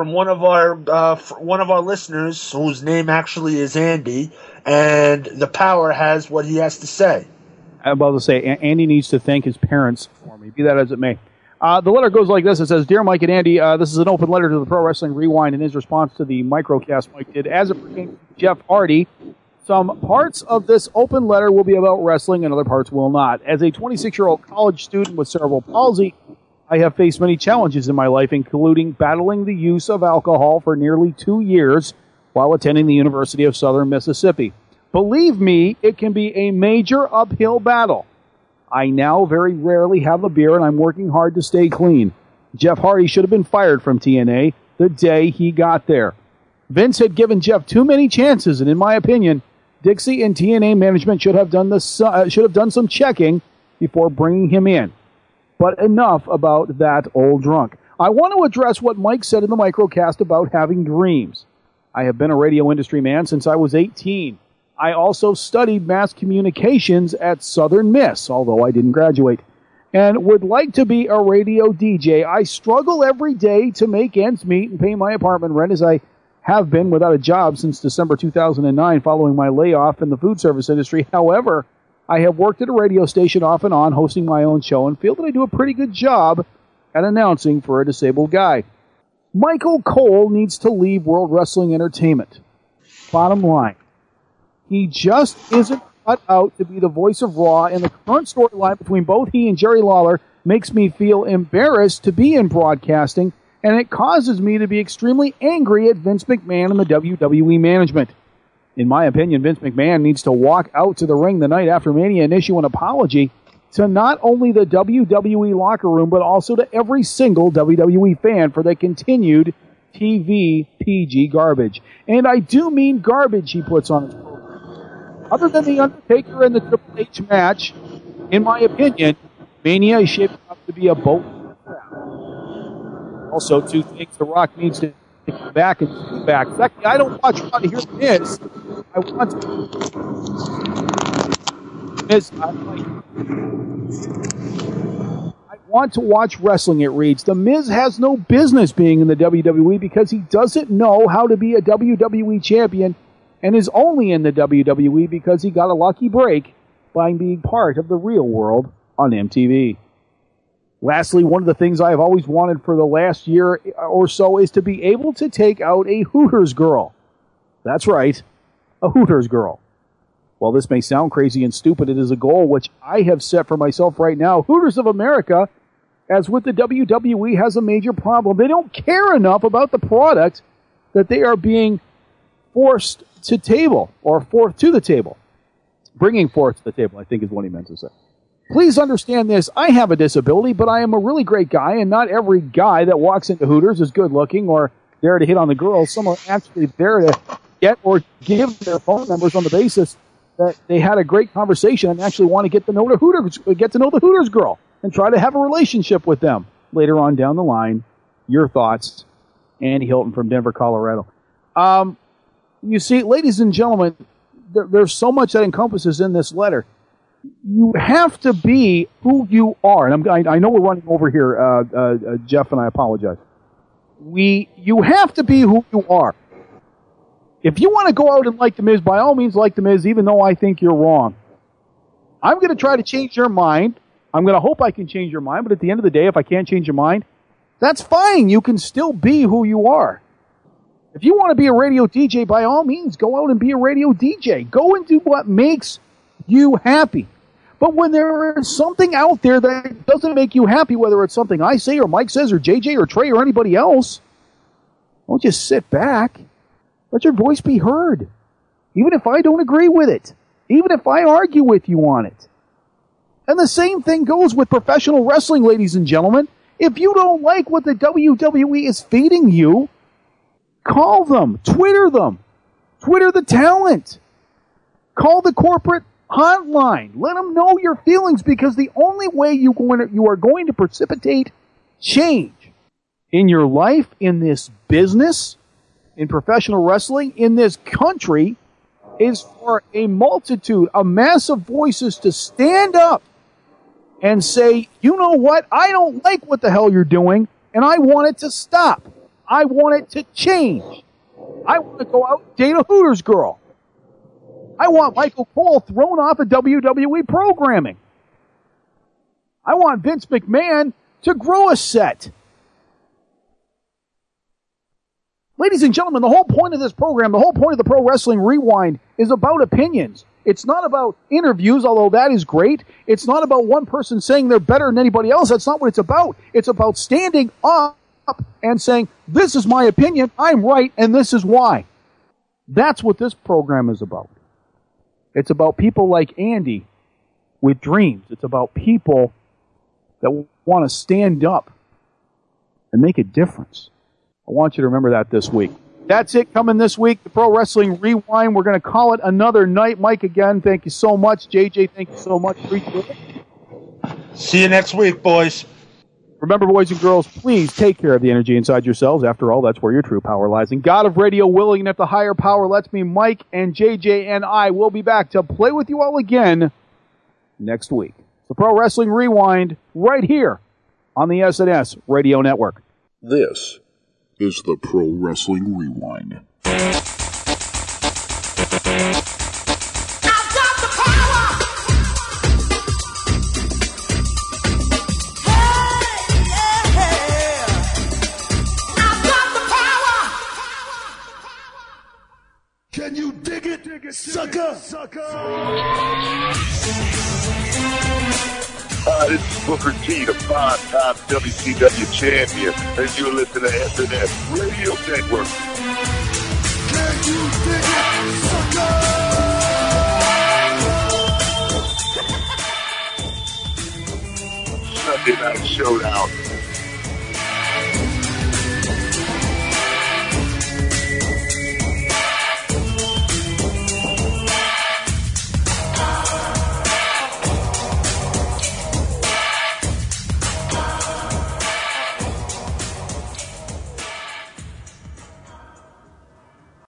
listeners, whose name actually is Andy, and the Power has what he has to say. I'm about to say, Andy needs to thank his parents for me, be that as it may. The letter goes like this. It says, Dear Mike and Andy, this is an open letter to the Pro Wrestling Rewind in his response to the microcast Mike did as it pertains to Jeff Hardy Some parts of this open letter will be about wrestling and other parts will not. As a 26-year-old college student with cerebral palsy, I have faced many challenges in my life, including battling the use of alcohol for nearly 2 years while attending the University of Southern Mississippi. Believe me, it can be a major uphill battle. I now very rarely have a beer, and I'm working hard to stay clean. Jeff Hardy should have been fired from TNA the day he got there. Vince had given Jeff too many chances, and in my opinion, Dixie and TNA management should have done some checking before bringing him in. But enough about that old drunk. I want to address what Mike said in the microcast about having dreams. I have been a radio industry man since I was 18. I also studied mass communications at Southern Miss, although I didn't graduate, and would like to be a radio DJ. I struggle every day to make ends meet and pay my apartment rent, as I have been without a job since December 2009 following my layoff in the food service industry. However, I have worked at a radio station off and on, hosting my own show, and feel that I do a pretty good job at announcing for a disabled guy. Michael Cole needs to leave World Wrestling Entertainment. Bottom line, he just isn't cut out to be the voice of Raw, and the current storyline between both he and Jerry Lawler makes me feel embarrassed to be in broadcasting, and it causes me to be extremely angry at Vince McMahon and the WWE management. In my opinion, Vince McMahon needs to walk out to the ring the night after Mania and issue an apology to not only the WWE locker room, but also to every single WWE fan for the continued TV PG garbage. And I do mean garbage he puts on his program. Other than The Undertaker and the Triple H match, in my opinion, Mania is shaping up to be a boat. Also, two things The Rock needs to come back and come back. Secondly, I don't watch Raw to hear The Miz. I want Miz. I want to watch wrestling, it reads. The Miz has no business being in the WWE because he doesn't know how to be a WWE champion and is only in the WWE because he got a lucky break by being part of the real world on MTV. Lastly, one of the things I have always wanted for the last year or so is to be able to take out a Hooters girl. That's right, a Hooters girl. While this may sound crazy and stupid, it is a goal which I have set for myself right now. Hooters of America, as with the WWE, has a major problem. They don't care enough about the product that they are being forced to table, or forth to the table. Bringing forth to the table, I think is what he meant to say. Please understand this. I have a disability, but I am a really great guy, and not every guy that walks into Hooters is good looking or there to hit on the girls. Some are actually there to get or give their phone numbers on the basis that they had a great conversation and actually want to get to know the Hooters girl and try to have a relationship with them later on down the line. Your thoughts, Andy Hilton from Denver, Colorado. You see, ladies and gentlemen, there's so much that encompasses in this letter. You have to be who you are. And I know we're running over here, Jeff, and I apologize. You have to be who you are. If you want to go out and like The Miz, by all means like The Miz, even though I think you're wrong. I'm going to try to change your mind. I'm going to hope I can change your mind, but at the end of the day, if I can't change your mind, that's fine. You can still be who you are. If you want to be a radio DJ, by all means, go out and be a radio DJ. Go and do what makes you happy. But when there is something out there that doesn't make you happy, whether it's something I say or Mike says or JJ or Trey or anybody else, don't just sit back. Let your voice be heard. Even if I don't agree with it. Even if I argue with you on it. And the same thing goes with professional wrestling, ladies and gentlemen. If you don't like what the WWE is feeding you, call them. Twitter the talent. Call the corporate hotline. Let them know your feelings, because the only way you are going to precipitate change in your life, in this business, in professional wrestling, in this country, is for a multitude, a mass of voices to stand up and say, you know what, I don't like what the hell you're doing, and I want it to stop. I want it to change. I want to go out and date a Hooters girl. I want Michael Cole thrown off of WWE programming. I want Vince McMahon to grow a set. Ladies and gentlemen, the whole point of this program, the whole point of the Pro Wrestling Rewind is about opinions. It's not about interviews, although that is great. It's not about one person saying they're better than anybody else. That's not what it's about. It's about standing up and saying, this is my opinion, I'm right, and this is why. That's what this program is about. It's about people like Andy with dreams. It's about people that want to stand up and make a difference. I want you to remember that this week. That's it coming this week, the Pro Wrestling Rewind. We're going to call it another night. Mike, again, thank you so much. JJ, thank you so much. Appreciate it. See you next week, boys. Remember, boys and girls, please take care of the energy inside yourselves. After all, that's where your true power lies. And God of Radio willing, and if the higher power lets me, Mike and JJ and I will be back to play with you all again next week. The Pro Wrestling Rewind right here on the SNS Radio Network. This is the Pro Wrestling Rewind. Can you dig it, sucker? This is Booker T, the 5-time WCW champion, and you're listening to SNS Radio Network. Can you dig it, sucker? Sunday Night Showdown.